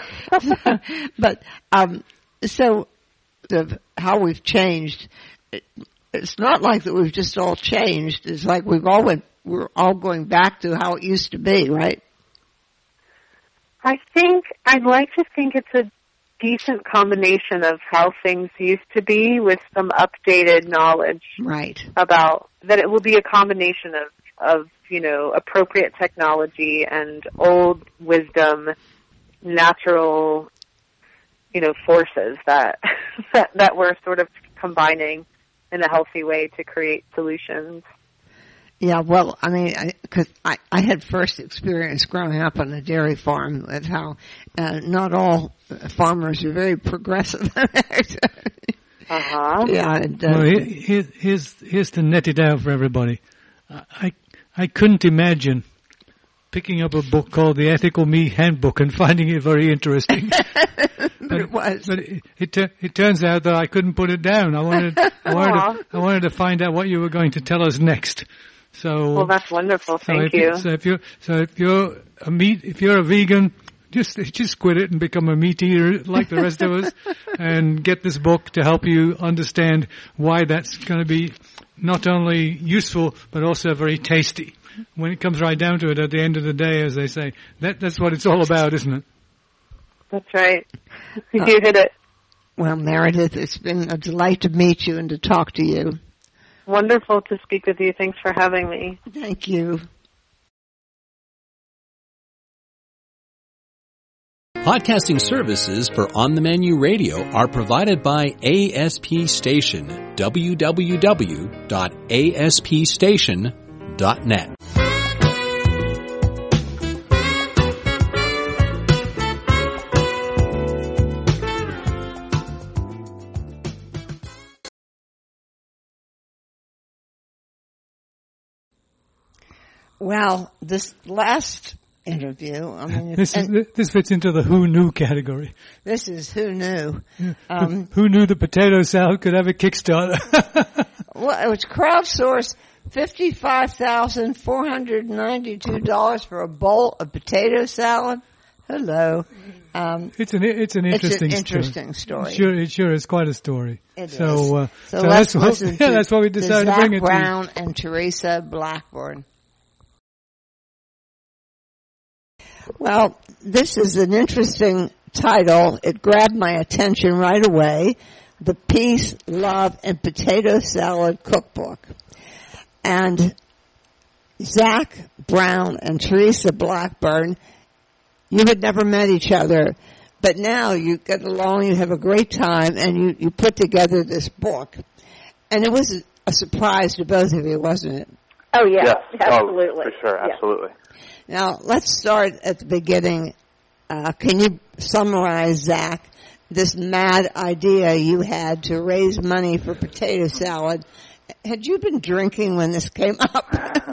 but, um, so, the, how we've changed, it, it's not like that we've just all changed. It's like we've all went, we're all going back to how it used to be, right? I think, I'd like to think it's a decent combination of how things used to be with some updated knowledge. Right. About, that it will be a combination of, of, you know, appropriate technology and old wisdom, natural, you know, forces that, that, that we're sort of combining in a healthy way to create solutions. Yeah, well, I mean, because I, I, I had first experience growing up on a dairy farm with how uh, not all farmers are very progressive. Uh-huh. Yeah. It does. Well, here, here's here's to net it out for everybody. I I couldn't imagine picking up a book called The Ethical Me Handbook and finding it very interesting. but, but it was. But it it, it turns out that I couldn't put it down. I wanted I wanted to, I wanted to find out what you were going to tell us next. So well, that's wonderful. so Thank if, you. So if you're so if you're a meat if you're a vegan, just just quit it and become a meat eater like the rest of us, and get this book to help you understand why that's going to be not only useful but also very tasty. When it comes right down to it, at the end of the day, as they say, that that's what it's all about, isn't it? That's right. You Uh, hit it. Well, Meredith, it's been a delight to meet you and to talk to you. Wonderful to speak with you. Thanks for having me. Thank you. Podcasting services for On the Menu Radio are provided by A S P Station, w w w dot a s p station dot net. Well, this last interview, I mean, This is, and this fits into the who knew category. this is who knew. Um, Who knew the potato salad could have a Kickstarter? well, it was crowdsourced fifty-five thousand four hundred ninety-two dollars for a bowl of potato salad. Hello. Um, It's an it's an it's interesting an interesting story. Sure, it sure is quite a story. It so, is. Uh, So, so let's that's what, listen yeah, to, that's why we to decided to Zach bring it Brown and Teresa Blackburn. Well, this is an interesting title. It grabbed my attention right away. The Peace, Love, and Potato Salad Cookbook. And Zach Brown and Teresa Blackburn, you had never met each other, but now you get along, you have a great time, and you, you put together this book. And it was a surprise to both of you, wasn't it? Oh, yeah. Yes. Absolutely. Oh, for sure, Yeah. absolutely. Now, let's start at the beginning. Uh, can you summarize, Zach, this mad idea you had to raise money for potato salad? Had you been drinking when this came up?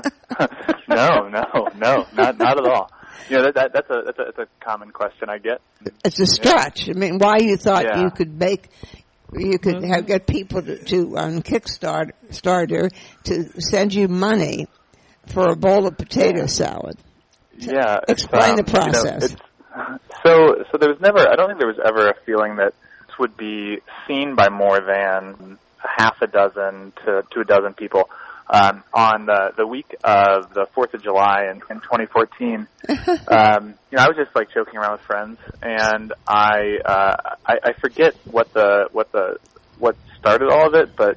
no, no, no, not not at all. You know, that, that that's a that's a that's a common question I get. It's a stretch. I mean, why you thought Yeah. you could make, you could have, get people to, to on Kickstarter starter to send you money for a bowl of potato salad? Yeah, it's, Explain um, the process. You know, it's, so, so there was never. I don't think there was ever a feeling that this would be seen by more than half a dozen to to a dozen people. Um, on the the week of the Fourth of July in, in twenty fourteen, um, you know, I was just like joking around with friends, and I, uh, I I forget what the what the what started all of it, but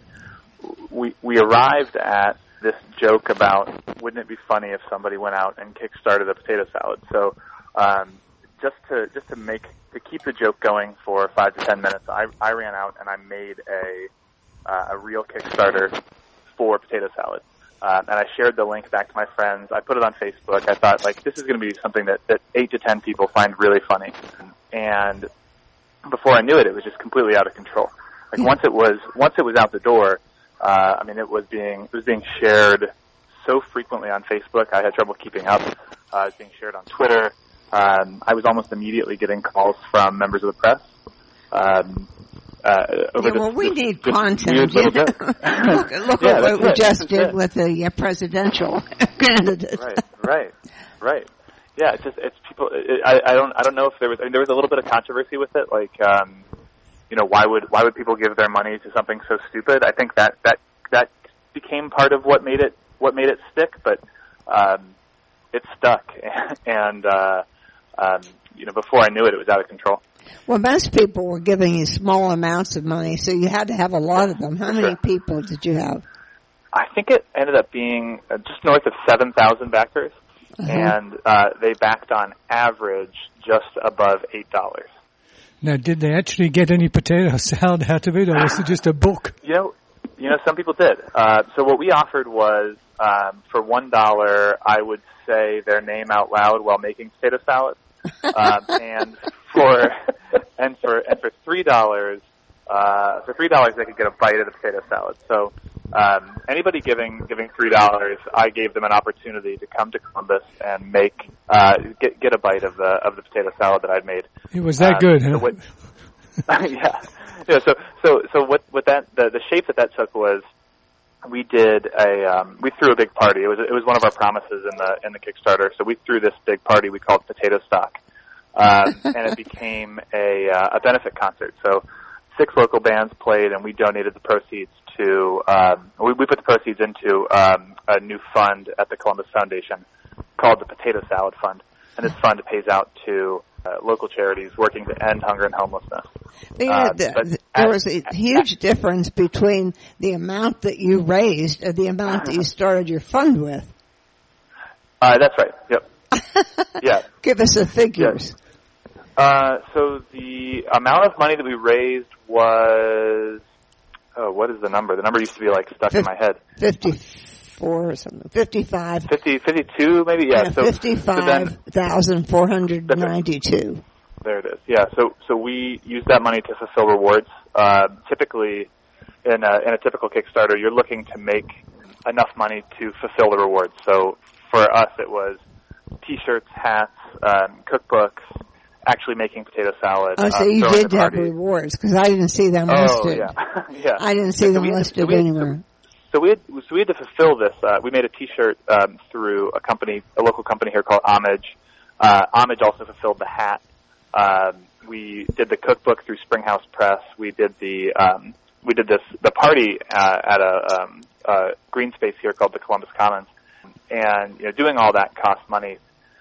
we we arrived at this joke about wouldn't it be funny if somebody went out and kickstarted a potato salad. So um, just to just to make to keep the joke going for five to ten minutes, I I ran out and I made a uh, a real Kickstarter for potato salad. Uh, and I shared the link back to my friends. I put it on Facebook. I thought, like, this is going to be something that, that eight to ten people find really funny. And before I knew it, it was just completely out of control. Like, once it was, once it was out the door, uh, I mean, it was being, it was being shared so frequently on Facebook, I had trouble keeping up. Uh, it was being shared on Twitter. Um, I was almost immediately getting calls from members of the press. Um, Uh, over Yeah, this, well, we this, need this content. weird little You bit. know? look look Yeah, at what we that's it. just That's did it. with the uh, presidential candidate. Right, right, right. Yeah, it's just it's people. It, I, I don't I don't know if there was I mean, there was a little bit of controversy with it. Like, um, you know, why would why would people give their money to something so stupid? I think that that that became part of what made it what made it stick, but um, it stuck, and uh, um, you know, before I knew it, it was out of control. Well, most people were giving you small amounts of money, so you had to have a lot of them. How Sure. many people did you have? I think it ended up being uh, just north of seven thousand backers, Uh-huh. and uh, they backed on average just above eight dollars. Now, did they actually get any potato salad out of it, or was it just a book? You know, you know, some people did. Uh, so what we offered was um, for one dollar, I would say their name out loud while making potato salad, um, and for and for and for three dollars, uh, for three dollars they could get a bite of the potato salad. So um, anybody giving giving three dollars, I gave them an opportunity to come to Columbus and make uh, get get a bite of the of the potato salad that I'd made. It was that um, good, huh? So what, yeah, yeah. So so so what what that the, the shape that that took was we did a um, we threw a big party. It was it was one of our promises in the in the Kickstarter. So we threw this big party we called Potato Stock, um, and it became a uh, a benefit concert. So six local bands played, and we donated the proceeds to um, we, we put the proceeds into um, a new fund at the Columbus Foundation called the Potato Salad Fund, and this fund pays out to uh, local charities working to end hunger and homelessness. Yeah, Uh, the, but the, as- there was a huge difference between the amount that you raised and the amount that you started your fund with. Uh, that's right. Yep. Yeah. Give us the figures. Uh, so the amount of money that we raised was, oh, what is the number? The number used to be like stuck in my head. fifty-four or something. fifty-five. fifty, fifty-two maybe? Yeah. Yeah, so, fifty-five thousand four hundred ninety-two. There it is. Yeah. So so we use that money to fulfill rewards. Uh, typically, in a, in a typical Kickstarter, you're looking to make enough money to fulfill the rewards. So for us, it was T-shirts, hats, um, cookbooks, actually making potato salad. Oh, so uh, you throwing did the have party. rewards because I didn't see them Oh listed. yeah, yeah. I didn't see So them we had to- listed so we had- anywhere. So we had, so we had to fulfill this. Uh, we made a T-shirt um, through a company, a local company here called Homage. Uh, Homage also fulfilled the hat. Um, we did the cookbook through Springhouse Press. We did the um, we did this the party uh, at a um, uh, green space here called the Columbus Commons. And you know, doing all that cost money.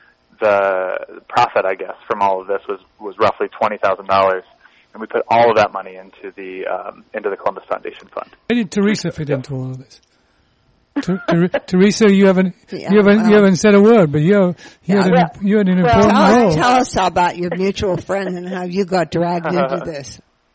The profit, I guess, from all of this was was roughly twenty thousand dollars. And we put all of that money into the um, into the Columbus Foundation Fund. Where did Teresa fit into all of this? Ter- Ter- Teresa, you haven't Yeah, you haven't well- you haven't said a word, but you you Yeah, had an, well- you had an well, important Tell, role. tell us about your mutual friend and how you got dragged into this.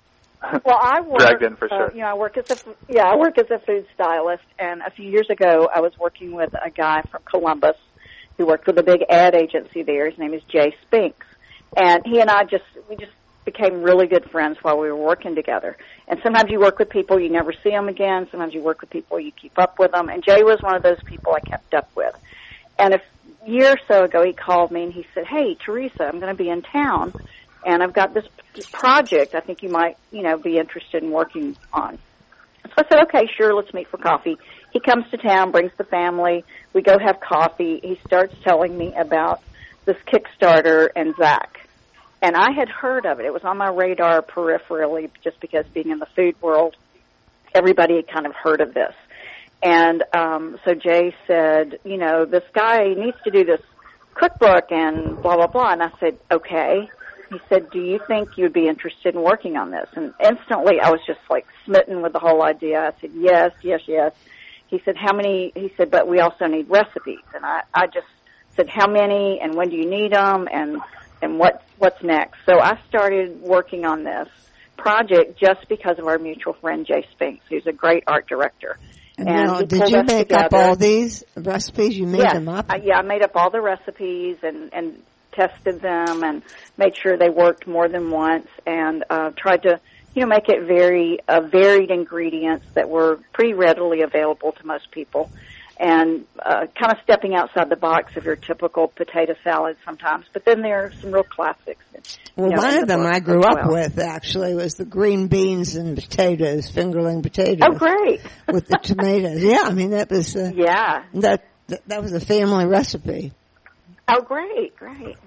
Well, I work. Dragged in for uh, sure. you know, I work as a yeah, I work as a food stylist, and a few years ago, I was working with a guy from Columbus who worked with a big ad agency there. His name is Jay Spinks, and he and I just we just became really good friends while we were working together. And sometimes you work with people, you never see them again. Sometimes you work with people, you keep up with them. And Jay was one of those people I kept up with. And a year or so ago, he called me and he said, "Hey, Teresa, I'm going to be in town, and I've got this project I think you might, you know, be interested in working on." So I said, "Okay, sure, let's meet for coffee." He comes to town, brings the family. We go have coffee. He starts telling me about this Kickstarter and Zach. And I had heard of it. It was on my radar peripherally just because being in the food world, everybody had kind of heard of this. And um, so Jay said, you know, this guy needs to do this cookbook and blah, blah, blah. And I said, okay. He said, do you think you'd be interested in working on this? And instantly I was just like smitten with the whole idea. I said, yes, yes, yes. He said, how many? He said, but we also need recipes. And I, I just said, how many and when do you need them and and what what's next? So I started working on this project just because of our mutual friend Jay Spinks, who's a great art director. And And now, he did pulled you us make up together. all these recipes? You made Yes, them up? I, yeah, I made up all the recipes and, and tested them and made sure they worked more than once and uh, tried to, you know, make it very uh, varied ingredients that were pretty readily available to most people. And uh, kind of stepping outside the box of your typical potato salad sometimes. But then there are some real classics. Well, you know, one in of the them book I grew as up well. with, actually, was the green beans and potatoes, fingerling potatoes. Oh, great. With the tomatoes. Yeah, I mean, that was, uh, Yeah. that, that that was a family recipe. Oh, great, great.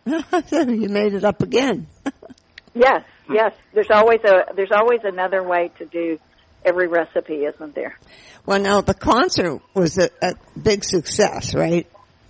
You made it up again. Yes, yes. There's always a there's always another way to do every recipe, isn't there? Well, now, the concert was a, a big success, right?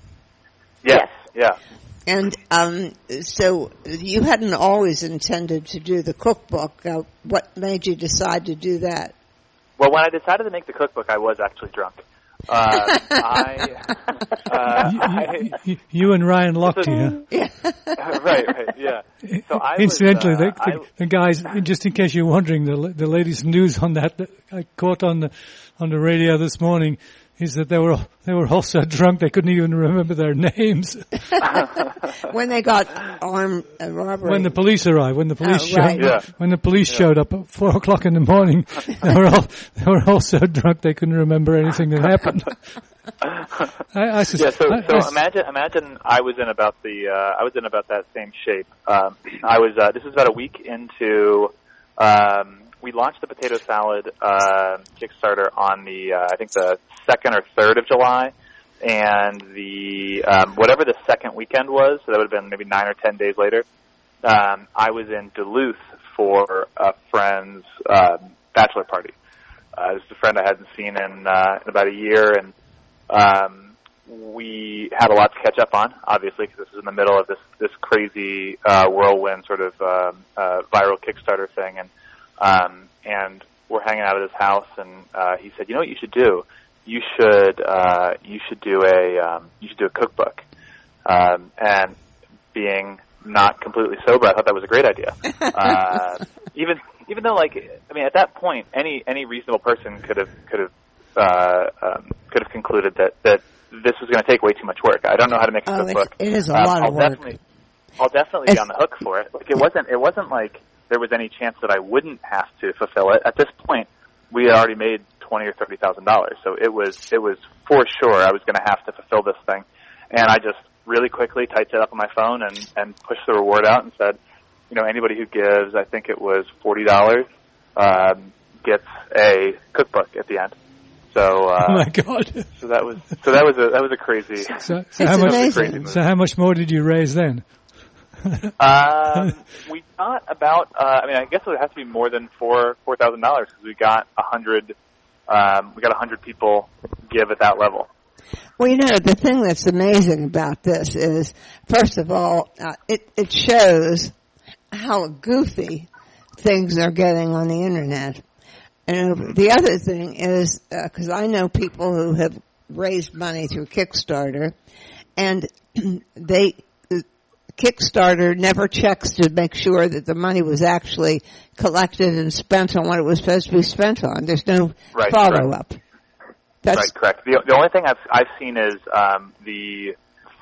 Yes. Yeah. And um, so you hadn't always intended to do the cookbook. Uh, what made you decide to do that? Well, when I decided to make the cookbook, I was actually drunk. Uh, I, uh, you, I, you, you and Ryan Lochte, huh? Yeah. right, right, yeah. So I Incidentally, was, uh, the, the, I, the guys, just in case you're wondering, the the latest news on that, that I caught on the on the radio this morning is that they were they were all so drunk they couldn't even remember their names. When they got armed uh, robbery. When the police arrived, when the police Oh, showed, right. Yeah. when the police Yeah. showed up at four o'clock in the morning, they were all they were all so drunk they couldn't remember anything that happened. I, I sus- Yeah, so I- so I s- imagine imagine I was in about the uh, I was in about that same shape. Um, I was uh, this was about a week into um, we launched the potato salad uh, Kickstarter on the uh, I think the second or third of July, and the um, whatever the second weekend was, so that would have been maybe nine or ten days later. Um, I was in Duluth for a friend's um, bachelor party. Uh, this is a friend I hadn't seen in, uh, in about a year, and um, we had a lot to catch up on, obviously, because this was in the middle of this this crazy uh, whirlwind sort of um, uh, viral Kickstarter thing, and um, and we're hanging out at his house, and uh, he said, "You know what you should do? You should uh, you should do a um, you should do a cookbook." Um, and being not completely sober, I thought that was a great idea. Uh, even even though, like, I mean, at that point, any any reasonable person could have could have uh, um, could have concluded that that this was going to take way too much work. I don't know how to make a Oh, cookbook. it, it is a Um, lot I'll of work. definitely I'll definitely be It's- on the hook for it. Like, it wasn't it wasn't like there was any chance that I wouldn't have to fulfill it. At this point, we had already made twenty or thirty thousand dollars, so it was it was for sure I was going to have to fulfill this thing, and I just really quickly typed it up on my phone and, and pushed the reward out and said, you know, anybody who gives, I think it was forty dollars, um, gets a cookbook at the end. So, uh, oh my God! so that was so that was a that was a crazy. So, so how much? amazing. Crazy move. So how much more did you raise then? Um, we got about. Uh, I mean, I guess it would have to be more than four four thousand dollars because we got a hundred. Um, we got a hundred people give at that level. Well, you know, the thing that's amazing about this is, first of all, uh, it, it shows how goofy things are getting on the Internet. And the other thing is, because uh, I know people who have raised money through Kickstarter, and they Kickstarter never checks to make sure that the money was actually collected and spent on what it was supposed to be spent on. There's no Right, follow-up. That's Right, correct. The, the only thing I've I've seen is um, the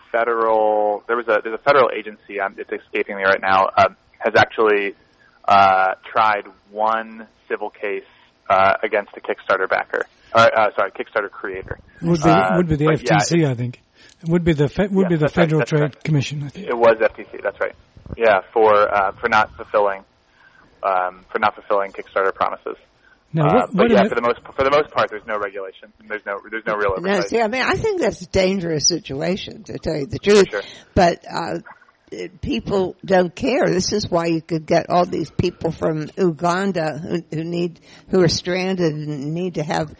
federal. There was a there's a federal agency. Um, it's escaping me right now. Um, has actually uh, tried one civil case uh, against a Kickstarter backer. Or, uh, sorry, Kickstarter creator. Would be Uh, would be the but F T C, yeah, I think. It would be the fe- would Yeah, be the that's right, Federal that's Trade correct. Commission, I think. It was F T C. That's right. Yeah, for uh, for not fulfilling um, for not fulfilling Kickstarter promises. Now, Uh, what, but what yeah, about- for the most for the most part, there's no regulation. There's no there's no real No, oversight. see, I mean, I think that's a dangerous situation, to tell you the truth. Sure. But uh, it, people don't care. This is why you could get all these people from Uganda who, who need, who are stranded and need to have.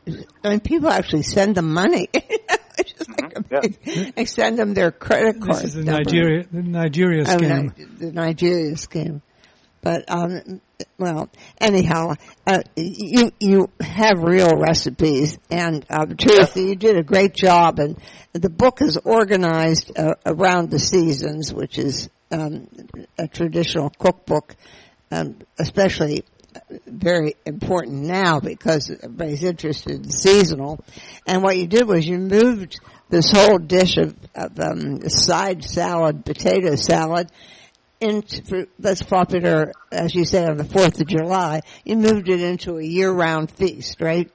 I mean, people actually send them money. It's just like Mhm, a, they send them their credit card. this is the number. Nigeria the Nigeria Oh, scam. Ni- the Nigeria scheme. But, um, well, anyhow, uh, you, you have real recipes, and, uh, truthfully, you did a great job, and the book is organized, uh, around the seasons, which is, um, a traditional cookbook, um, especially very important now because everybody's interested in seasonal. And what you did was you moved this whole dish of, of um, side salad, potato salad, into, that's popular, as you say, on the fourth of July. You moved it into a year-round feast, right?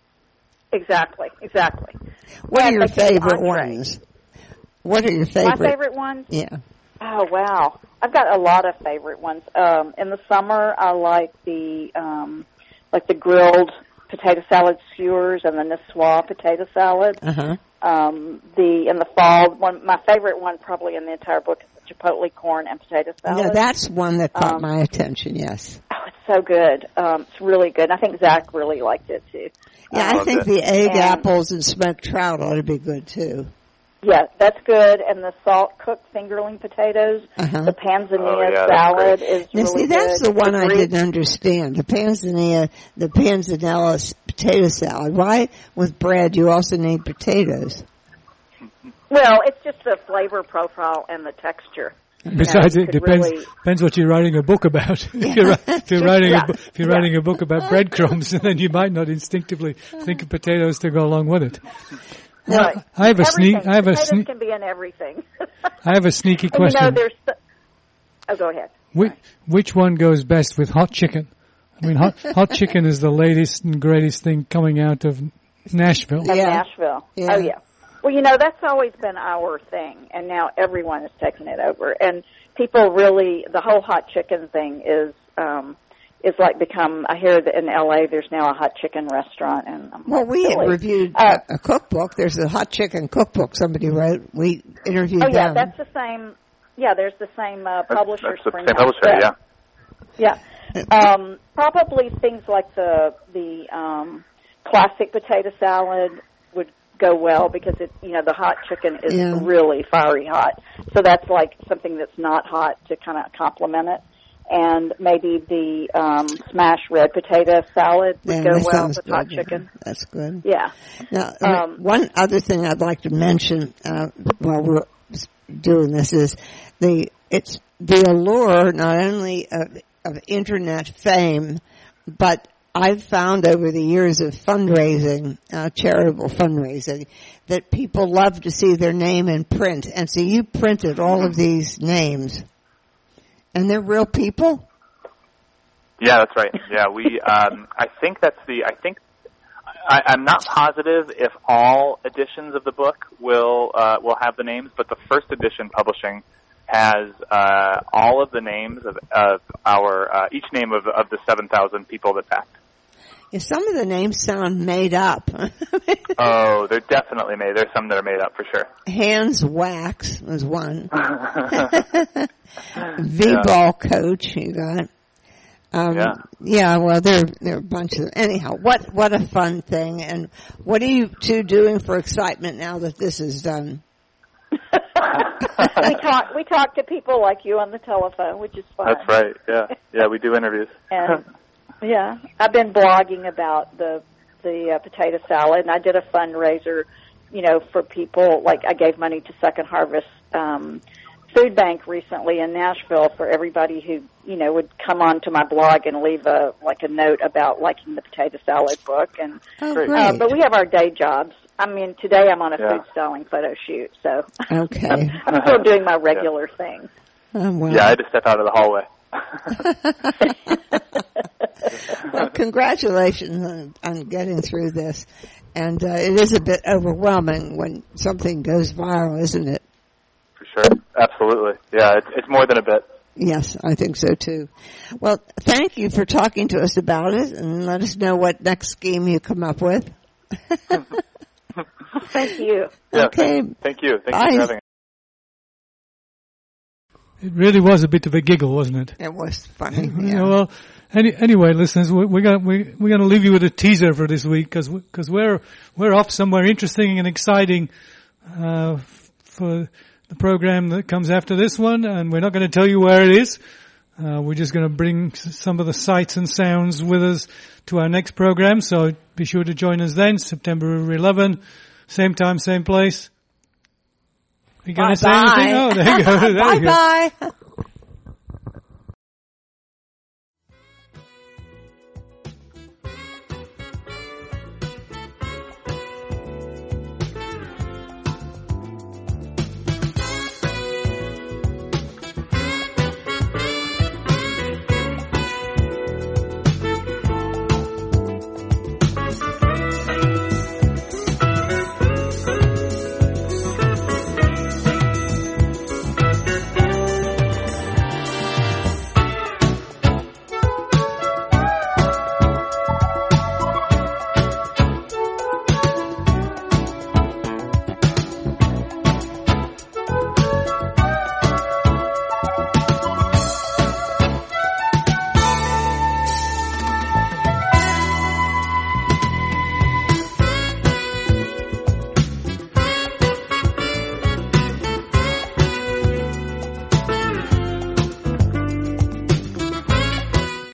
Exactly, exactly. What Yeah, are your it's like the favorite entree. ones? What are your favorite? My favorite ones? Yeah. Oh, wow. I've got a lot of favorite ones. Um, in the summer, I like the um, like the grilled potato salad skewers and the Niçoise potato salad. Uh-huh. Um, the in the fall, one my favorite one probably in the entire book is the chipotle corn and potato salad. No, that's one that caught Um, my attention, yes. Oh, it's so good. Um, it's really good. And I think Zach really liked it too. Yeah, I love think it. the egg And- apples and smoked trout ought to be good, too. Yeah, that's good. And the salt cooked fingerling potatoes, Uh-huh. the panzania Oh, yeah, that's salad great. is Now, really see, that's good. the one I Greek- didn't understand. The panzania, the panzanella s- potato salad. Why, with bread, you also need potatoes? Well, it's just the flavor profile and the texture. Besides, you know, it could depends really, depends what you're writing a book about. if you're, if you're writing yeah. a, bu- if you're Yeah. writing a book about breadcrumbs, then you might not instinctively think of potatoes to go along with it. Right. I have a Everything. sneak. I have a Potatoes sneak. can be in everything. I have a sneaky And question. you know, there's. The, oh, go ahead. Which, which one goes best with hot chicken? I mean, hot, hot chicken is the latest and greatest thing coming out of Nashville. Of Yeah. Nashville. Yeah. Oh, yeah. Well, you know, that's always been our thing, and now everyone is taking it over. And people really, the whole hot chicken thing is um, is like become, I hear that in L A there's now a hot chicken restaurant. And I'm Well, like, we had really? reviewed Uh, a, a cookbook. There's a hot chicken cookbook somebody wrote. We interviewed Oh, yeah, them. that's the same. Yeah, there's the same uh, publisher. That's the Spring same House. publisher, yeah. Yeah. Um, probably things like the the um, classic potato salad would go well because it, you know, the hot chicken is Yeah. really fiery hot. So that's like something that's not hot to kind of complement it. And maybe the um, smashed red potato salad would Yeah, go that well sounds with hot good. chicken. That's good. Yeah. Now, Um, one other thing I'd like to mention uh, while we're doing this is the it's the allure not only of, of internet fame, but I've found over the years of fundraising, uh, charitable fundraising, that people love to see their name in print. And so you printed all of these names, and they're real people. Yeah, that's right. Yeah, we. Um, I think that's the. I think I, I'm not positive if all editions of the book will uh, will have the names, but the first edition publishing has uh, all of the names of, of our uh, each name of, of the seven thousand people that backed. Yeah, some of the names sound made up. Oh, they're definitely made. There's some that are made up for sure. Hans Wax was one. V-ball coach you got. Um, Yeah. yeah, well, there there are a bunch of anyhow. What what a fun thing! And what are you two doing for excitement now that this is done? we talk we talk to people like you on the telephone, which is fun. That's right. Yeah, yeah, we do interviews. And yeah, I've been blogging about the the uh, potato salad, and I did a fundraiser, you know, for people. Like I gave money to Second Harvest um, Food Bank recently in Nashville for everybody who, you know, would come onto my blog and leave a like a note about liking the potato salad book. And Oh, Great. great! uh, but we have our day jobs. I mean, today I'm on a Yeah. food styling photo shoot, so Okay. I'm still doing my regular thing. Oh, well. Yeah, I had to step out of the hallway. Well, congratulations on, on getting through this. And uh, it is a bit overwhelming when something goes viral, isn't it? For sure. Absolutely. Yeah, it's, it's more than a bit. Yes, I think so too. Well, thank you for talking to us about it, and let us know what next scheme you come up with. Thank you. Yeah, Okay. Thank, thank you. Thank Bye. you for having us. It really was a bit of a giggle, wasn't it? It was funny. Yeah, Yeah. well, any, anyway, listeners, we, we're going we, we're going to leave you with a teaser for this week because because we're we're off somewhere interesting and exciting uh, for the program that comes after this one, and we're not going to tell you where it is. Uh, we're just going to bring s- some of the sights and sounds with us to our next program. So be sure to join us then, September eleventh, same time, same place. You going to say Bye-bye. anything? Oh, there you go. There you go. Bye bye.